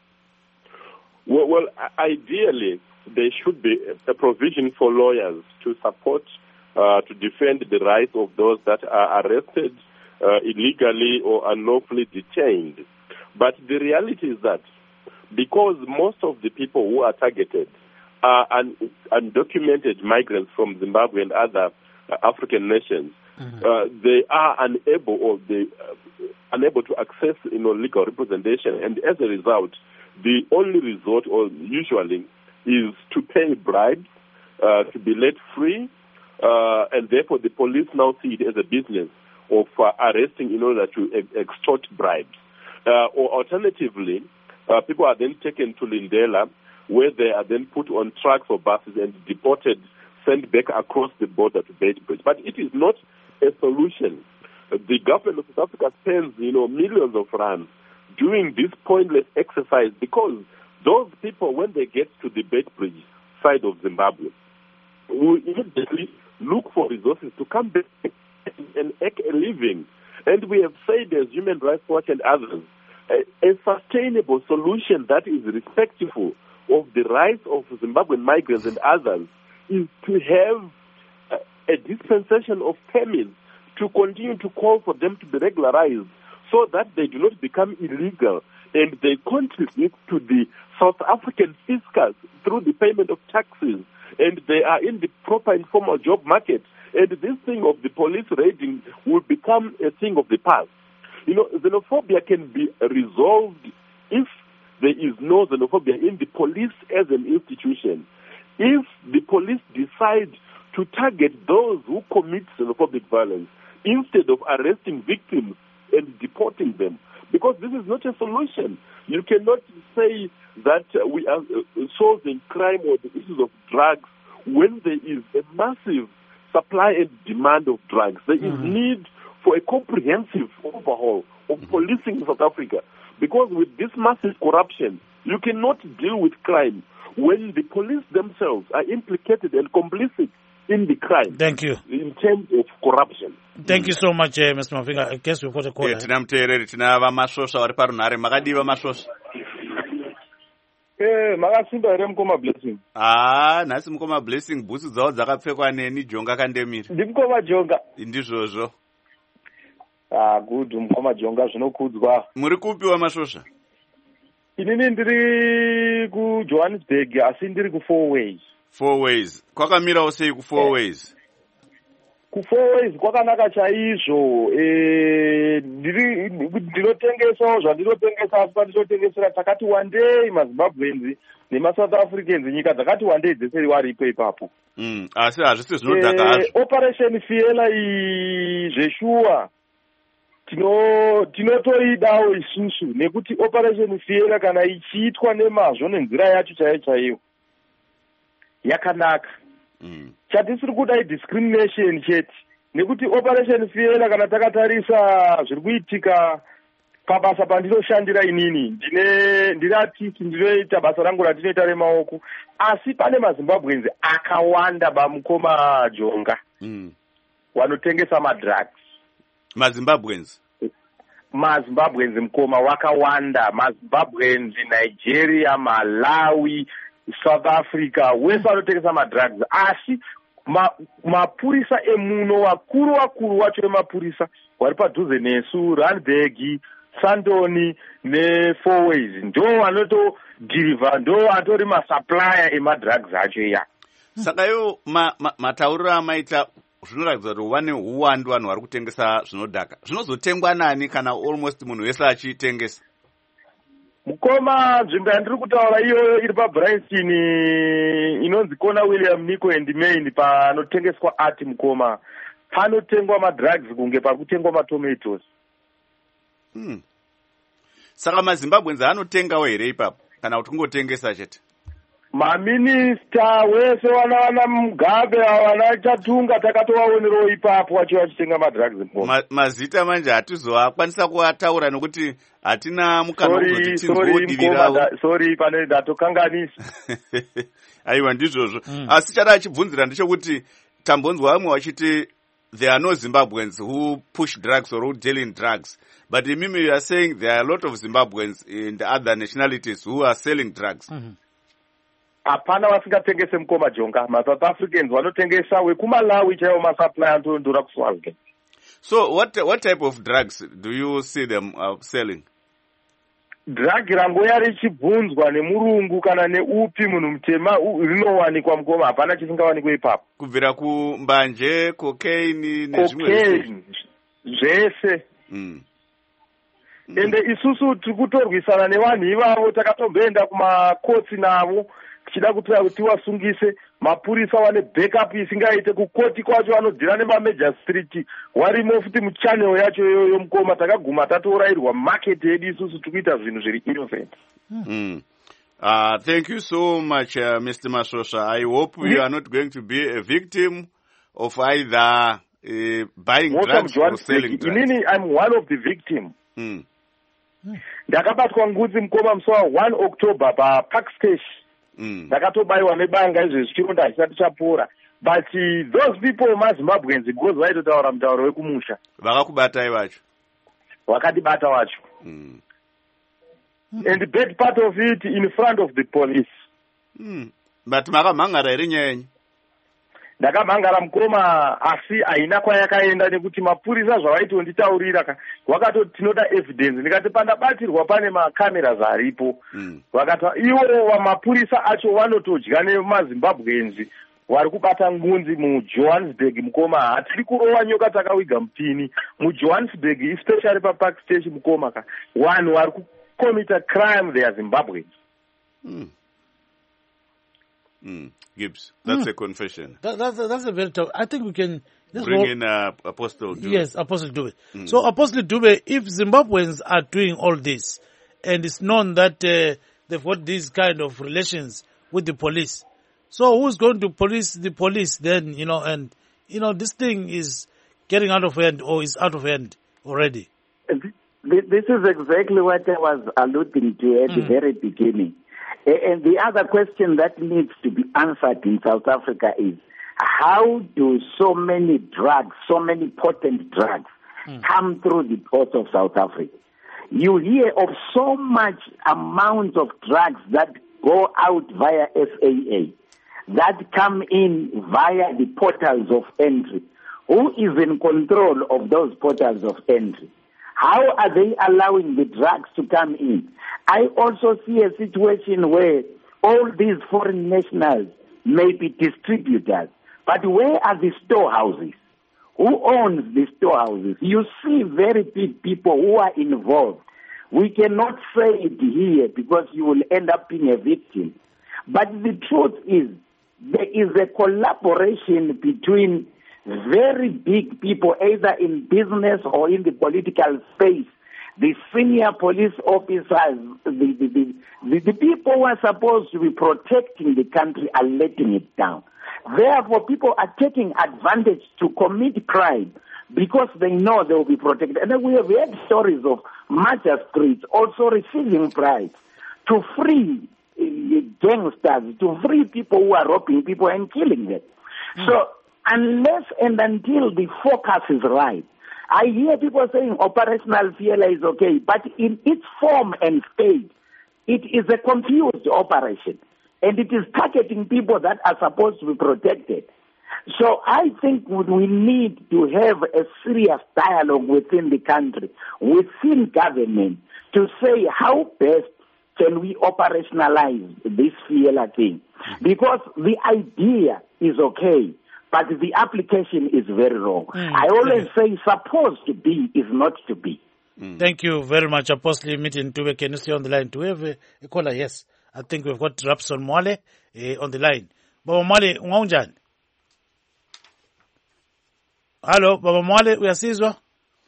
[SPEAKER 3] Well, well, ideally, there should be a provision for lawyers to support, uh, to defend the rights of those that are arrested uh, illegally or unlawfully detained. But the reality is that because most of the people who are targeted are un- undocumented migrants from Zimbabwe and other Uh, African nations, mm-hmm. uh, they are unable or they uh, unable to access you know legal representation, and as a result, the only resort or usually is to pay bribes uh, to be let free, uh, and therefore the police now see it as a business of uh, arresting in order to ex- extort bribes. Uh, or alternatively, uh, people are then taken to Lindela, where they are then put on trucks or buses and deported, sent back across the border to Beitbridge. But it is not a solution. The government of South Africa spends, you know, millions of rands doing this pointless exercise because those people, when they get to the Beitbridge side of Zimbabwe, will immediately look for resources to come back and make a living. And we have said as Human Rights Watch and others, a, a sustainable solution that is respectful of the rights of Zimbabwean migrants and others is to have a, a dispensation of permits to continue to call for them to be regularized so that they do not become illegal and they contribute to the South African fiscus through the payment of taxes, and they are in the proper informal job market. And this thing of the police raiding will become a thing of the past. You know, xenophobia can be resolved if there is no xenophobia in the police as an institution. If the police decide to target those who commit xenophobic violence instead of arresting victims and deporting them, because this is not a solution. You cannot say that uh, we are uh, solving crime or the issues of drugs when there is a massive supply and demand of drugs. There mm-hmm. is need for a comprehensive overhaul of mm-hmm. policing in South Africa, because with this massive corruption, you cannot deal with crime when the police themselves are implicated and complicit in the crime.
[SPEAKER 1] Thank you.
[SPEAKER 3] In terms of corruption.
[SPEAKER 1] Thank mm. you so much, uh, Mister Mafinga. I guess we've got a call.
[SPEAKER 2] Yeah, tina mteereri tina vamasvosva vari parunhare. Makadiva masvosva?
[SPEAKER 8] Eh, makasimba here mukoma blessing.
[SPEAKER 2] Ah, nhasi mukoma blessing bhutsu dzavo dzakapfekwa neni jonga kandemiri.
[SPEAKER 8] Ndimukoma jonga.
[SPEAKER 2] Ndizvozvo.
[SPEAKER 8] Ah, good, mukoma jonga zvinokudzwa.
[SPEAKER 2] Muri kupiwa masvosva?
[SPEAKER 8] Inini ndiri kuJohannesburg asi ndiri ku Four Ways.
[SPEAKER 2] Four Ways. Kwakamirawo sei ku Four Ways?
[SPEAKER 8] Ku Four Ways kwakanaka chaizvo. Eh, ndiri ndinotengesawo zvandinotengesa asi pandinotengesera takati one day maZimbabweans nemaSouth Africans nyika dzakati one day dzese waripo ipapo.
[SPEAKER 2] Mm, asi hazvisi zvinodhaka hazvo.
[SPEAKER 8] Eh, Operation Fiela iyi zveshuwa tino tinotoidawo isusu nekuti Operation Fiela kana ichiitwa nemazvo nenzira yacho chaiyo chaiyo yakanaka.
[SPEAKER 2] Mm.
[SPEAKER 8] Chatisiri kuda discrimination chete nekuti Operation Fiela kana takatarisa zviri kuitika pabasa pandinoshandira inini ndine ndiri artist ndinoita basa rangu ratinoita remaoko asi pane maZimbabweans akawanda bamukoma jonga
[SPEAKER 2] mm.
[SPEAKER 8] wanotengesa madrugs.
[SPEAKER 2] maZimbabweans
[SPEAKER 8] maZimbabweans mukoma wakawanda, maZimbabweans Nigeria, Malawi, South Africa wese vanotengesa madrugs asi mapurisa ma emuno wakuru wakuru wacho vemapurisa vari padhuze nesu Randburg, Sandton neFour Ways ndo vanotodhirivha ndo atori masupplier emadrugs acho iya.
[SPEAKER 2] Saka iwo matauriro amaita zvinoratidza kuti vane uwandu vanhu vari kutengesa zvinodhaka. Zvinozotengwa nani kana almost munhu wese achitengesa?
[SPEAKER 8] Mukoma nzvimbo yandiri kutaura iyoyo iri paBryanston inonzi Kona William Nico and Main panotengeswa art mukoma. Panotengwa madrugs kunge pari kutengwa matomatoes.
[SPEAKER 2] Hmm. Saka maZimbabweans anotengawo here ipapo kana kuti kungotengesa chete?
[SPEAKER 8] Maminista wese wana wana Mugabe wana Chatunga takatowaonerawo ipapo wacho vachitenga madrugs mukoma.
[SPEAKER 2] Ma, mazita manje hatizokwanisa kuataura nokuti hatina mukana wekuzoti tinzodiviravo.
[SPEAKER 8] Sorry pane ndatokanganisa.
[SPEAKER 2] Aiwa ndizvozvo. Mm. Asi chada achibvunzira ndechekuti tambonzwa vamwe vachiti there are no Zimbabweans who push drugs or who deal in drugs. But Mimi, you are saying there are a lot of Zimbabweans and other nationalities who are selling drugs. Mm-hmm.
[SPEAKER 8] Hapana vasingatengese mukoma jonga. MaSouth Africans vanotengesa wekumalawi chaiwo masupply antondora kuswaziland.
[SPEAKER 2] So what what type of drugs do you see them uh, selling?
[SPEAKER 8] Drug rangoya richibvunzwa nemurungu kana neupi munhu mutema rinowanikwa mukoma, hapana chisingawanikwe ipapo.
[SPEAKER 2] Kubvira kumbanje, cocaine nezvimwe
[SPEAKER 8] cocaine zvese.
[SPEAKER 2] Mm.
[SPEAKER 8] Ende isusu tiri kutorwisana nevanhu ivavo, takatomboenda kumakotsi navo tichida kuti tiwasungise mapurisa wane backup isingaite kukoti kwacho vanodhira nemamajor street warimo futi muchannel yacho iyoyo mukoma takaguma tatourayirwa market yedu isusu tikuita zvinhu zviri innocent.
[SPEAKER 2] Mm. Uh, thank you so much, uh, Mister Masosha. I hope mm-hmm. you are not going to be a victim of either uh, buying
[SPEAKER 8] Most
[SPEAKER 2] drugs or selling drugs.
[SPEAKER 8] Inini, I'm one of the victims.
[SPEAKER 2] Mm.
[SPEAKER 8] Ndakabatwa ngudzi mukoma musi wa one October paPark Station.
[SPEAKER 2] Mm.
[SPEAKER 8] Ndakatobayiwa nebanga izvezvi chironda hazvisati chapora. But uh, those people maZimbabweans because vaitotaura mutauro wekumusha.
[SPEAKER 2] Vakakubatai vacho.
[SPEAKER 8] Vakatibata vacho.
[SPEAKER 2] Mm.
[SPEAKER 8] And the bad part of it in front of the police.
[SPEAKER 2] Mm. But makamhangara iri nyaya yenyu?
[SPEAKER 8] Ndakamhangara mukoma asi haina kwayakaenda nekuti mapurisa zvavaitonditaurira vakatoti tinoda evidence ndikati pandabatirwa pane macameras aripo.
[SPEAKER 2] Mm.
[SPEAKER 8] Vakati ivo mapurisa acho vanotodya nemaZimbabweans vari kubata ngunzi muJohannesburg mukoma hatiri kurova nyoka takawiga mupini muJohannesburg especially paPark Station mukoma ka vanhu vari commit a crime they are Zimbabweans.
[SPEAKER 2] Mm. Mm. Gibbs, that's
[SPEAKER 1] mm.
[SPEAKER 2] a confession.
[SPEAKER 1] That, that's, a, that's a very tough. I think we can
[SPEAKER 2] bring roll. in uh, Apostle Dube.
[SPEAKER 1] Yes, Apostle Dube. Mm. So, Apostle Dube, if Zimbabweans are doing all this, and it's known that uh, they've got these kind of relations with the police, so who's going to police the police then? You know, and you know this thing is getting out of hand or is out of hand already.
[SPEAKER 4] This is exactly what I was alluding to at mm. the very beginning. And the other question that needs to be answered in South Africa is, how do so many drugs, so many potent drugs, mm. come through the ports of South Africa? You hear of so much amount of drugs that go out via S A A, that come in via the portals of entry. Who is in control of those portals of entry? How are they allowing the drugs to come in? I also see a situation where all these foreign nationals may be distributors, but where are the storehouses? Who owns the storehouses? You see very big people who are involved. We cannot say it here because you will end up being a victim. But the truth is, there is a collaboration between very big people, either in business or in the political space. The senior police officers, the, the, the, the, the people who are supposed to be protecting the country are letting it down. Therefore, people are taking advantage to commit crime because they know they will be protected. And then we have heard stories of magistrates also receiving bribes to free gangsters, to free people who are robbing people and killing them. Mm. So, unless and until the focus is right, I hear people saying operational Fiela is okay, but in its form and state, it is a confused operation, and it is targeting people that are supposed to be protected. So I think we need to have a serious dialogue within the country, within government, to say how best can we operationalize this Fiela thing. Because the idea is okay, but the application is very wrong. Mm, I always yeah. say supposed to be is not to be.
[SPEAKER 1] Mm. Thank you very much, Apostle Meeting Dube. Can you stay on the line? Do we have a, a caller? Yes. I think we've got Rapson Mwale uh, on the line. Baba Mwale, ungaunjani? Hello, Baba Mwale, uyasizwa?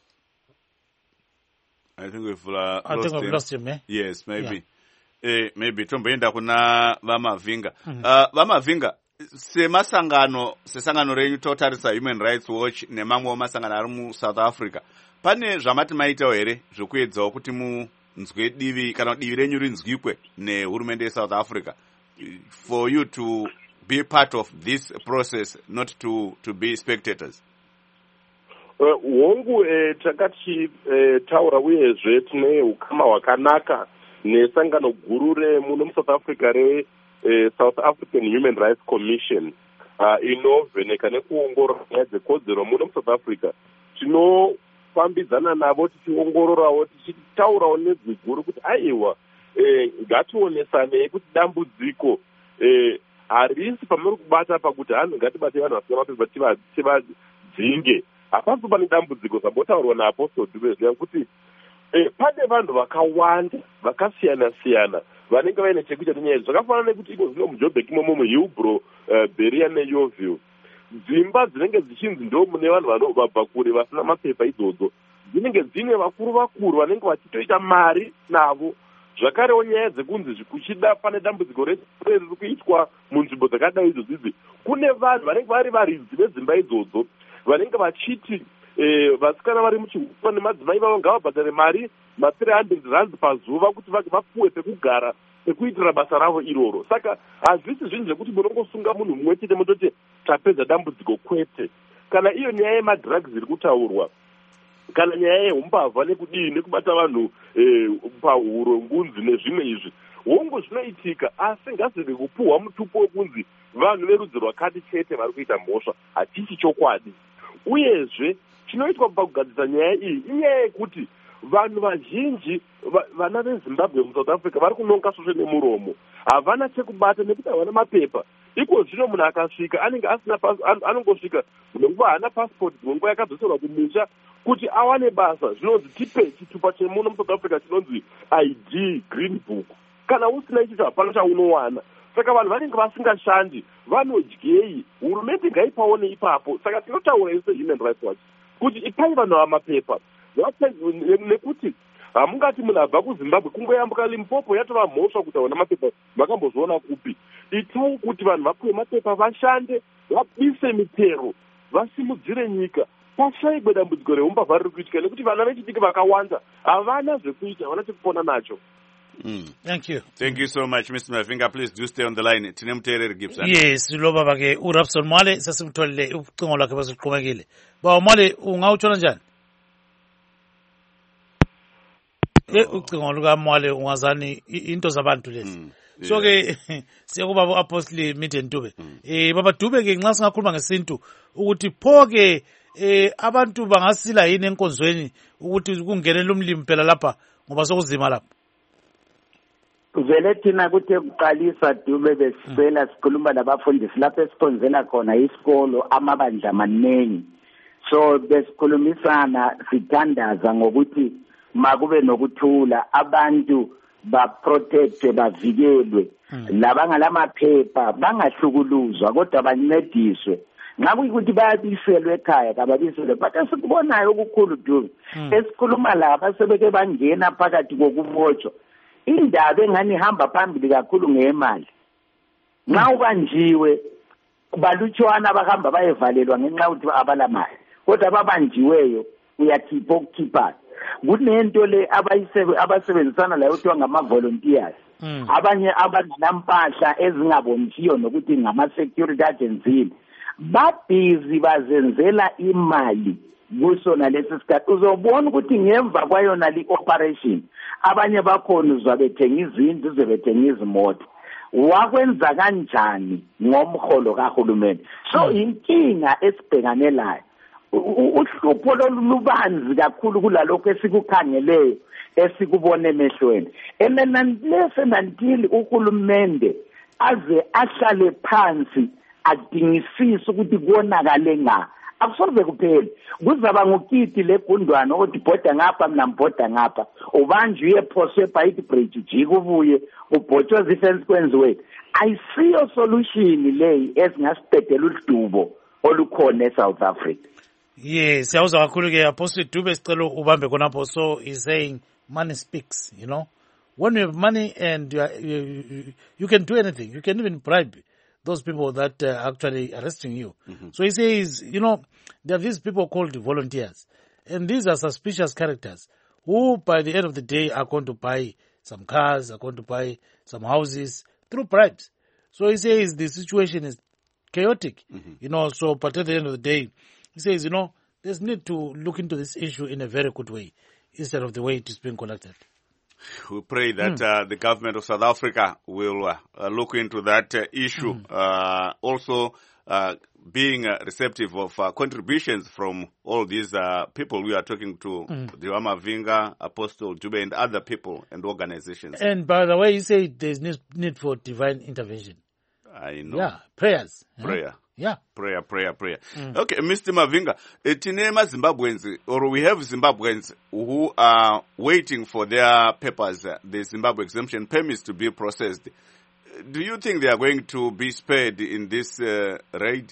[SPEAKER 2] I think we've uh,
[SPEAKER 1] I
[SPEAKER 2] lost
[SPEAKER 1] think we've
[SPEAKER 2] him.
[SPEAKER 1] lost him, eh?
[SPEAKER 2] Yes, maybe. Yeah. Eh, maybe tomboenda kuna Vamavinga. Mm-hmm. Uh, Vamavinga, semasangano sesangano renyu totarisa Human Rights Watch nemamwe masangano ari mu South Africa, pane zvamati maitawo here zvekuedzawo kuti munzwe divi kana divi renyu rinzwikwe nehurumende yeSouth Africa for you to be part of this process, not to to be spectators?
[SPEAKER 3] Hongu takati taura uyezve tine ukama hwakanaka nesangano guru remuno muSouth Africa re Uh, South African Human Rights Commission uh, inovheneka nekuongorora nyaya dzekodzero muno muSouth Africa. Tinofambidzana navo tichiongororawo tichitaurawo nezwi guru kuti aiwa eh, ngationesanei kuti dambudziko eh, harisi pamuri kubata pakuti hanhu ngatibate vanhu vasina mapepa tivadzinge. Hapaso pane dambudziko zambotaurwa naApostle Dube kuti eh, pane vanhu vakawanda vakasiyana siyana vanenge vaine chekuita nenyaya idzi zvakafanana nekuti iko zvino mujobek imomo muhillbro uh, beria neyeoville dzimba dzinenge dzichinzi ndo mune vanhu vanobva kure vasina mapepa idzodzo dzinenge dzine vakuru vakuru vanenge vachitoita mari navo zvakarewo nyaya dzekunzi kuchida pane dambudziko riri kuitwa munzvimbo dzakadai idzodzidzi kune vanhu vanenge vari varidzi vedzimba idzodzo vanenge vachiti vasikana vari muchiupa nemadzimai vavo ngavabhadhare mari ma-three hundred rand pazuva kuti vapuwe pekugara pekuitira basa ravo iroro. Saka hazvisi zvinhu zvekuti munongosunga munhu mumwe chete mototi tapedza dambudziko, kwete. Kana iyo nyaya yemadrugs iri kutaurwa, kana nyaya yeumbavha nekudii nekubata vanhu pahuro, ngunzi nezvimwe izvi, hongu zvinoitika, asi ngazvive kupuhwa mutupo wekunzi vanhu verudzi rwakati chete vari kuita mhosva, hachisi chokwadi. Uyezve chinoitwa pakugadzisa nyaya iyi inyaya yekuti vanhu vazhinji vana vezimbabwe muSouth Africa vari kunonga svosve nemuromo, havana chekubata nekuti havana mapepa. Iko zvino munhu akasvika anenge asina, anongosvika nenguva haana passport, nenguva yakadzoserwa kumusha kuti awane basa zvinonzi tipe chitupa chemuno muSouth Africa chinonzi I D green book. Kana usina ichicho hapana chaunowana. Saka vanhu vanenge vasingashandi, vanodyei, hurumende ngaipaone ipapo. Saka tinotaura ise Human Rights Watch kuti ipai vanhu vamapepa, nekuti hamungati munhu abva kuZimbabwe kungoyambuka Limpopo yatova mhosva kuti havana mapepa, makambozviona kupi? Itai kuti vanhu vapuwe mapepa, vashande, vabise mitero, vasimudzire nyika, pashayikwe dambudziko reumbavha riri kuitika, nekuti vana vechidiki vakawanda havana zvekuita, havana chekupona nacho.
[SPEAKER 1] Mm. Thank you.
[SPEAKER 2] Thank you so much, Mister Mavinga. Please do stay on the line. Tine Mterere Gibson.
[SPEAKER 1] Yes, loba bake uRapson Mwale sasimtholile ucingo lwakhe basiqhubekile. Ba Mwale ungawuthola njani? Eh ucingo luka Mwale ungazani into zabantu lezi. Mm. So ke siyakuba bo Apostle Mide Ntube. Mm. Eh baba Dube ke nxa singakhuluma ngesintu ukuthi phoke eh abantu bangasila yini enkonzweni ukuthi kungenele umlimi phela lapha ngoba sokuzima lapha.
[SPEAKER 4] Vele thina kuthe kuqalisa Dube besicela sikhuluma nabafundisi lapho esiphonzela khona isikolo amabandla amaningi. So besikhulumisana sithandaza ngokuthi makube nokuthula, abantu baprotectwe, bavikelwe, labangalamaphepha bangahlukuluzwa kodwa bancediswe. Ngabe ukuthi bayabiselwe ekhaya kababiselwe, but esikubonayo okukhulu Dube esikhuluma laba sebeke bangena phakathi kokubotshwa, indaba engani ihamba phambili kakhulu ngemali. Nxa ubanjiwe balutshwana abahamba bayevalelwa ngenxa ukuthi abalamali, kodwa ababanjiweyo uyakhipha okukhiphayo. Kunento le abasebenzisana layo kuthiwa ngama-volunteers, abanye abanampahla ezingabonisiyo nokuthi ngama-security agency, babhizi bazenzela imali kusona lesi sikhathi. Uzobona ukuthi ngemva kwayona li-operation abanye bakhona uzabethenga izindlu, uzabethenga izimoto. Wakwenza kanjani ngomholo kahulumeni? So inkinga esibhekane layo, uhlupho lolubanzi kakhulu kulalokho esikukhangeleyo esikubone emehlweni. Emenanilese nantili uhulumende aze ahlale phansi adingisise ukuthi konakale nga akusoze kuphela. Kuzaba ngokiti legundwana ukuthi bhoda ngapha mina mbhoda ngapha, ubanje uyephoswe eBite Bridge jika ubuye ubhotshwe defense kwenziwe. Ayisiyo solution leyi esingasibhedela udubo olukhona eSouth Africa.
[SPEAKER 1] Yes, siyawuzwa kakhulu ke Apostle Dube sicela ubambe khonapho. So he's saying money speaks, you know. When you have money and you, are, you, you, you can do anything. You can even bribe those people that are uh, actually arresting you. Mm-hmm. So he says, you know, there are these people called volunteers. And these are suspicious characters who by the end of the day are going to buy some cars, are going to buy some houses through bribes. So he says the situation is chaotic, mm-hmm. you know, so but at the end of the day, he says, you know, there's need to look into this issue in a very good way instead of the way it is being conducted.
[SPEAKER 2] We pray that mm. uh, the government of South Africa will uh, uh, look into that uh, issue. Mm. Uh, also, uh, being uh, receptive of uh, contributions from all these uh, people we are talking to, mm. Dewar Mavinga, Apostle Dube, and other people and organizations.
[SPEAKER 1] And by the way, he said there's need for divine intervention.
[SPEAKER 2] I know.
[SPEAKER 1] Yeah, prayers.
[SPEAKER 2] Prayer.
[SPEAKER 1] Huh? Yeah.
[SPEAKER 2] Prayer, prayer, prayer. Mm. Okay, Mister Mavinga, uh, Tinema Zimbabweans, or we have Zimbabweans who are waiting for their papers, uh, the Zimbabwe exemption permits to be processed. Do you think they are going to be spared in this uh, raid?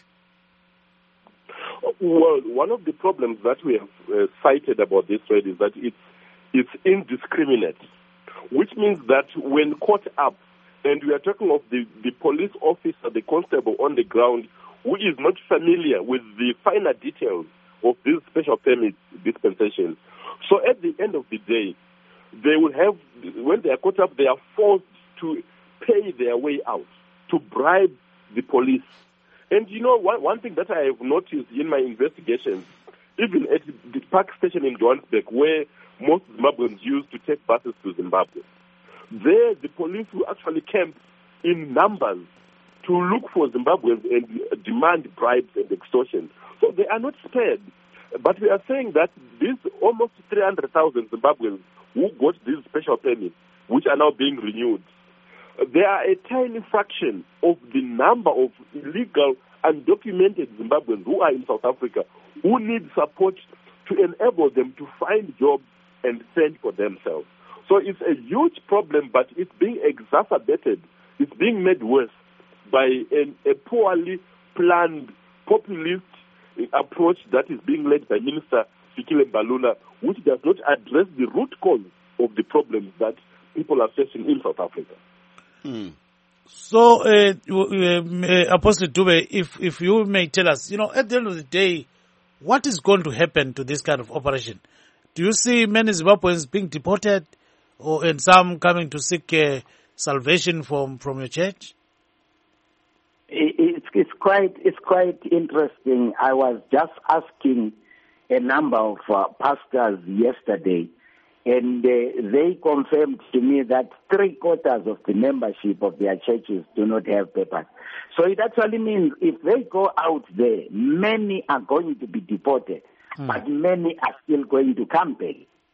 [SPEAKER 3] Well, one of the problems that we have uh, cited about this raid is that it's, it's indiscriminate, which means that when caught up, and we are talking of the, the police officer, the constable on the ground, who is not familiar with the finer details of these special permit dispensations. So at the end of the day, they will have, when they are caught up, they are forced to pay their way out, to bribe the police. And you know, one, one thing that I have noticed in my investigations, even at the park station in Johannesburg, where most Zimbabweans used to take buses to Zimbabwe, there the police will actually camp in numbers to look for Zimbabweans and demand bribes and extortion. So they are not spared. But we are saying that these almost three hundred thousand Zimbabweans who got these special permits, which are now being renewed, they are a tiny fraction of the number of illegal, undocumented Zimbabweans who are in South Africa, who need support to enable them to find jobs and fend for themselves. So it's a huge problem, but it's being exacerbated. It's being made worse by an, a poorly planned populist approach that is being led by Minister Fikile Mbalula, which does not address the root cause of the problems that people are facing in South Africa.
[SPEAKER 2] Hmm.
[SPEAKER 1] So, uh, uh, Apostle Dube, if, if you may tell us, you know, at the end of the day, what is going to happen to this kind of operation? Do you see many Zimbabweans being deported, or and some coming to seek uh, salvation from, from your church?
[SPEAKER 4] It's, it's quite it's quite interesting. I was just asking a number of uh, pastors yesterday, and uh, they confirmed to me that three quarters of the membership of their churches do not have papers. So it actually means if they go out there, many are going to be deported, mm. but many are still going to come back.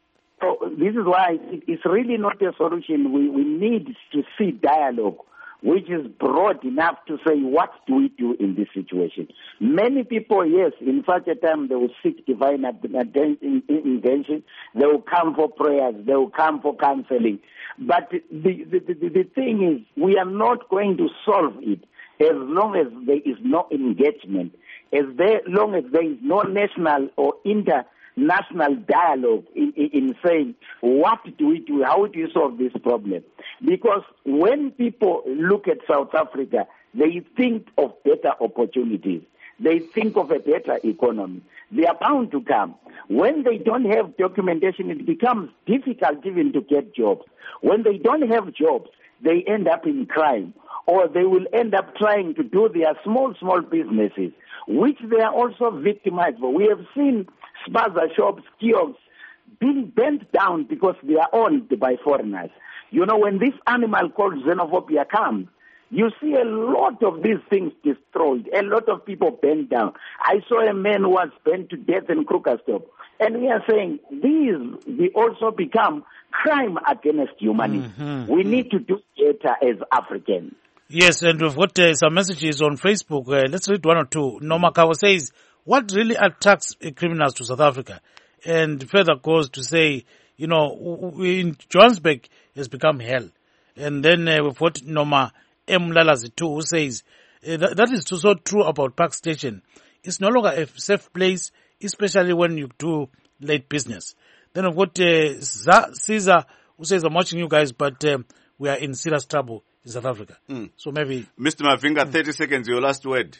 [SPEAKER 4] So this is why it's really not a solution. We, we need to see dialogue, which is broad enough to say, what do we do in this situation? Many people, yes, in such a time, they will seek divine intervention. They will come for prayers. They will come for counseling. But the, the, the, the thing is, we are not going to solve it as long as there is no engagement, as there, long as there is no national or inter national dialogue in, in, in saying, what do we do, how do you solve this problem? Because when people look at South Africa, they think of better opportunities. They think of a better economy. They are bound to come. When they don't have documentation, it becomes difficult even to get jobs. When they don't have jobs, they end up in crime, or they will end up trying to do their small, small businesses, which they are also victimized for. We have seen spaza shops, kiosks, being burnt down because they are owned by foreigners. You know, when this animal called xenophobia comes, you see a lot of these things destroyed, a lot of people burnt down. I saw a man who was burnt to death in Krugersdorp. And we are saying these they also become crime against humanity. Mm-hmm. We need to do better as Africans.
[SPEAKER 1] Yes, and we've got uh, some messages on Facebook. Uh, let's read one or two. Noma Kawa says, what really attracts uh, criminals to South Africa? And further goes to say, you know, in Johannesburg has become hell. And then uh, we've got Noma M. Lalazi too, who says, uh, that, that is so true about Park Station. It's no longer a safe place, especially when you do late business. Then we've got uh, Caesar, who says, I'm watching you guys, but um, we are in serious trouble in South Africa. Mm. So maybe...
[SPEAKER 2] Mister Mavinga, mm. thirty seconds, your last word.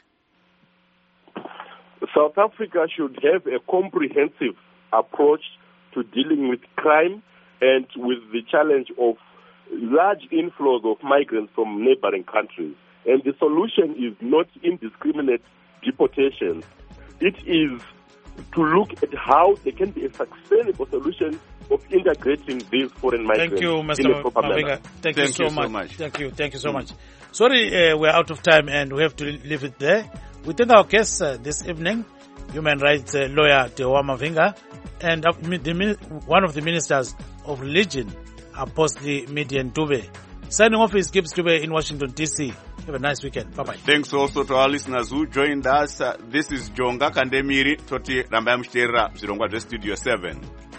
[SPEAKER 3] South Africa should have a comprehensive approach to dealing with crime and with the challenge of large inflows of migrants from neighboring countries. And the solution is not indiscriminate deportation. It is to look at how there can be a sustainable solution of integrating these foreign migrants.
[SPEAKER 1] Thank you, Mister Mavinga. Thank, Thank you, so, you much. so much. Thank you. Thank you so mm. much. Sorry, uh, we're out of time and we have to leave it there. We thank our guests uh, this evening, human rights uh, lawyer Tewa Mavinga, and uh, the, one of the ministers of religion, Apostle Midian Dube. Signing off is Gibbs Dube in Washington, D C. Have a nice weekend. Bye-bye.
[SPEAKER 2] Thanks also to our listeners who joined us. Uh, this is Jonga Kandemiri, Toti Rambayam Shtera, Zirongwa Studio seven.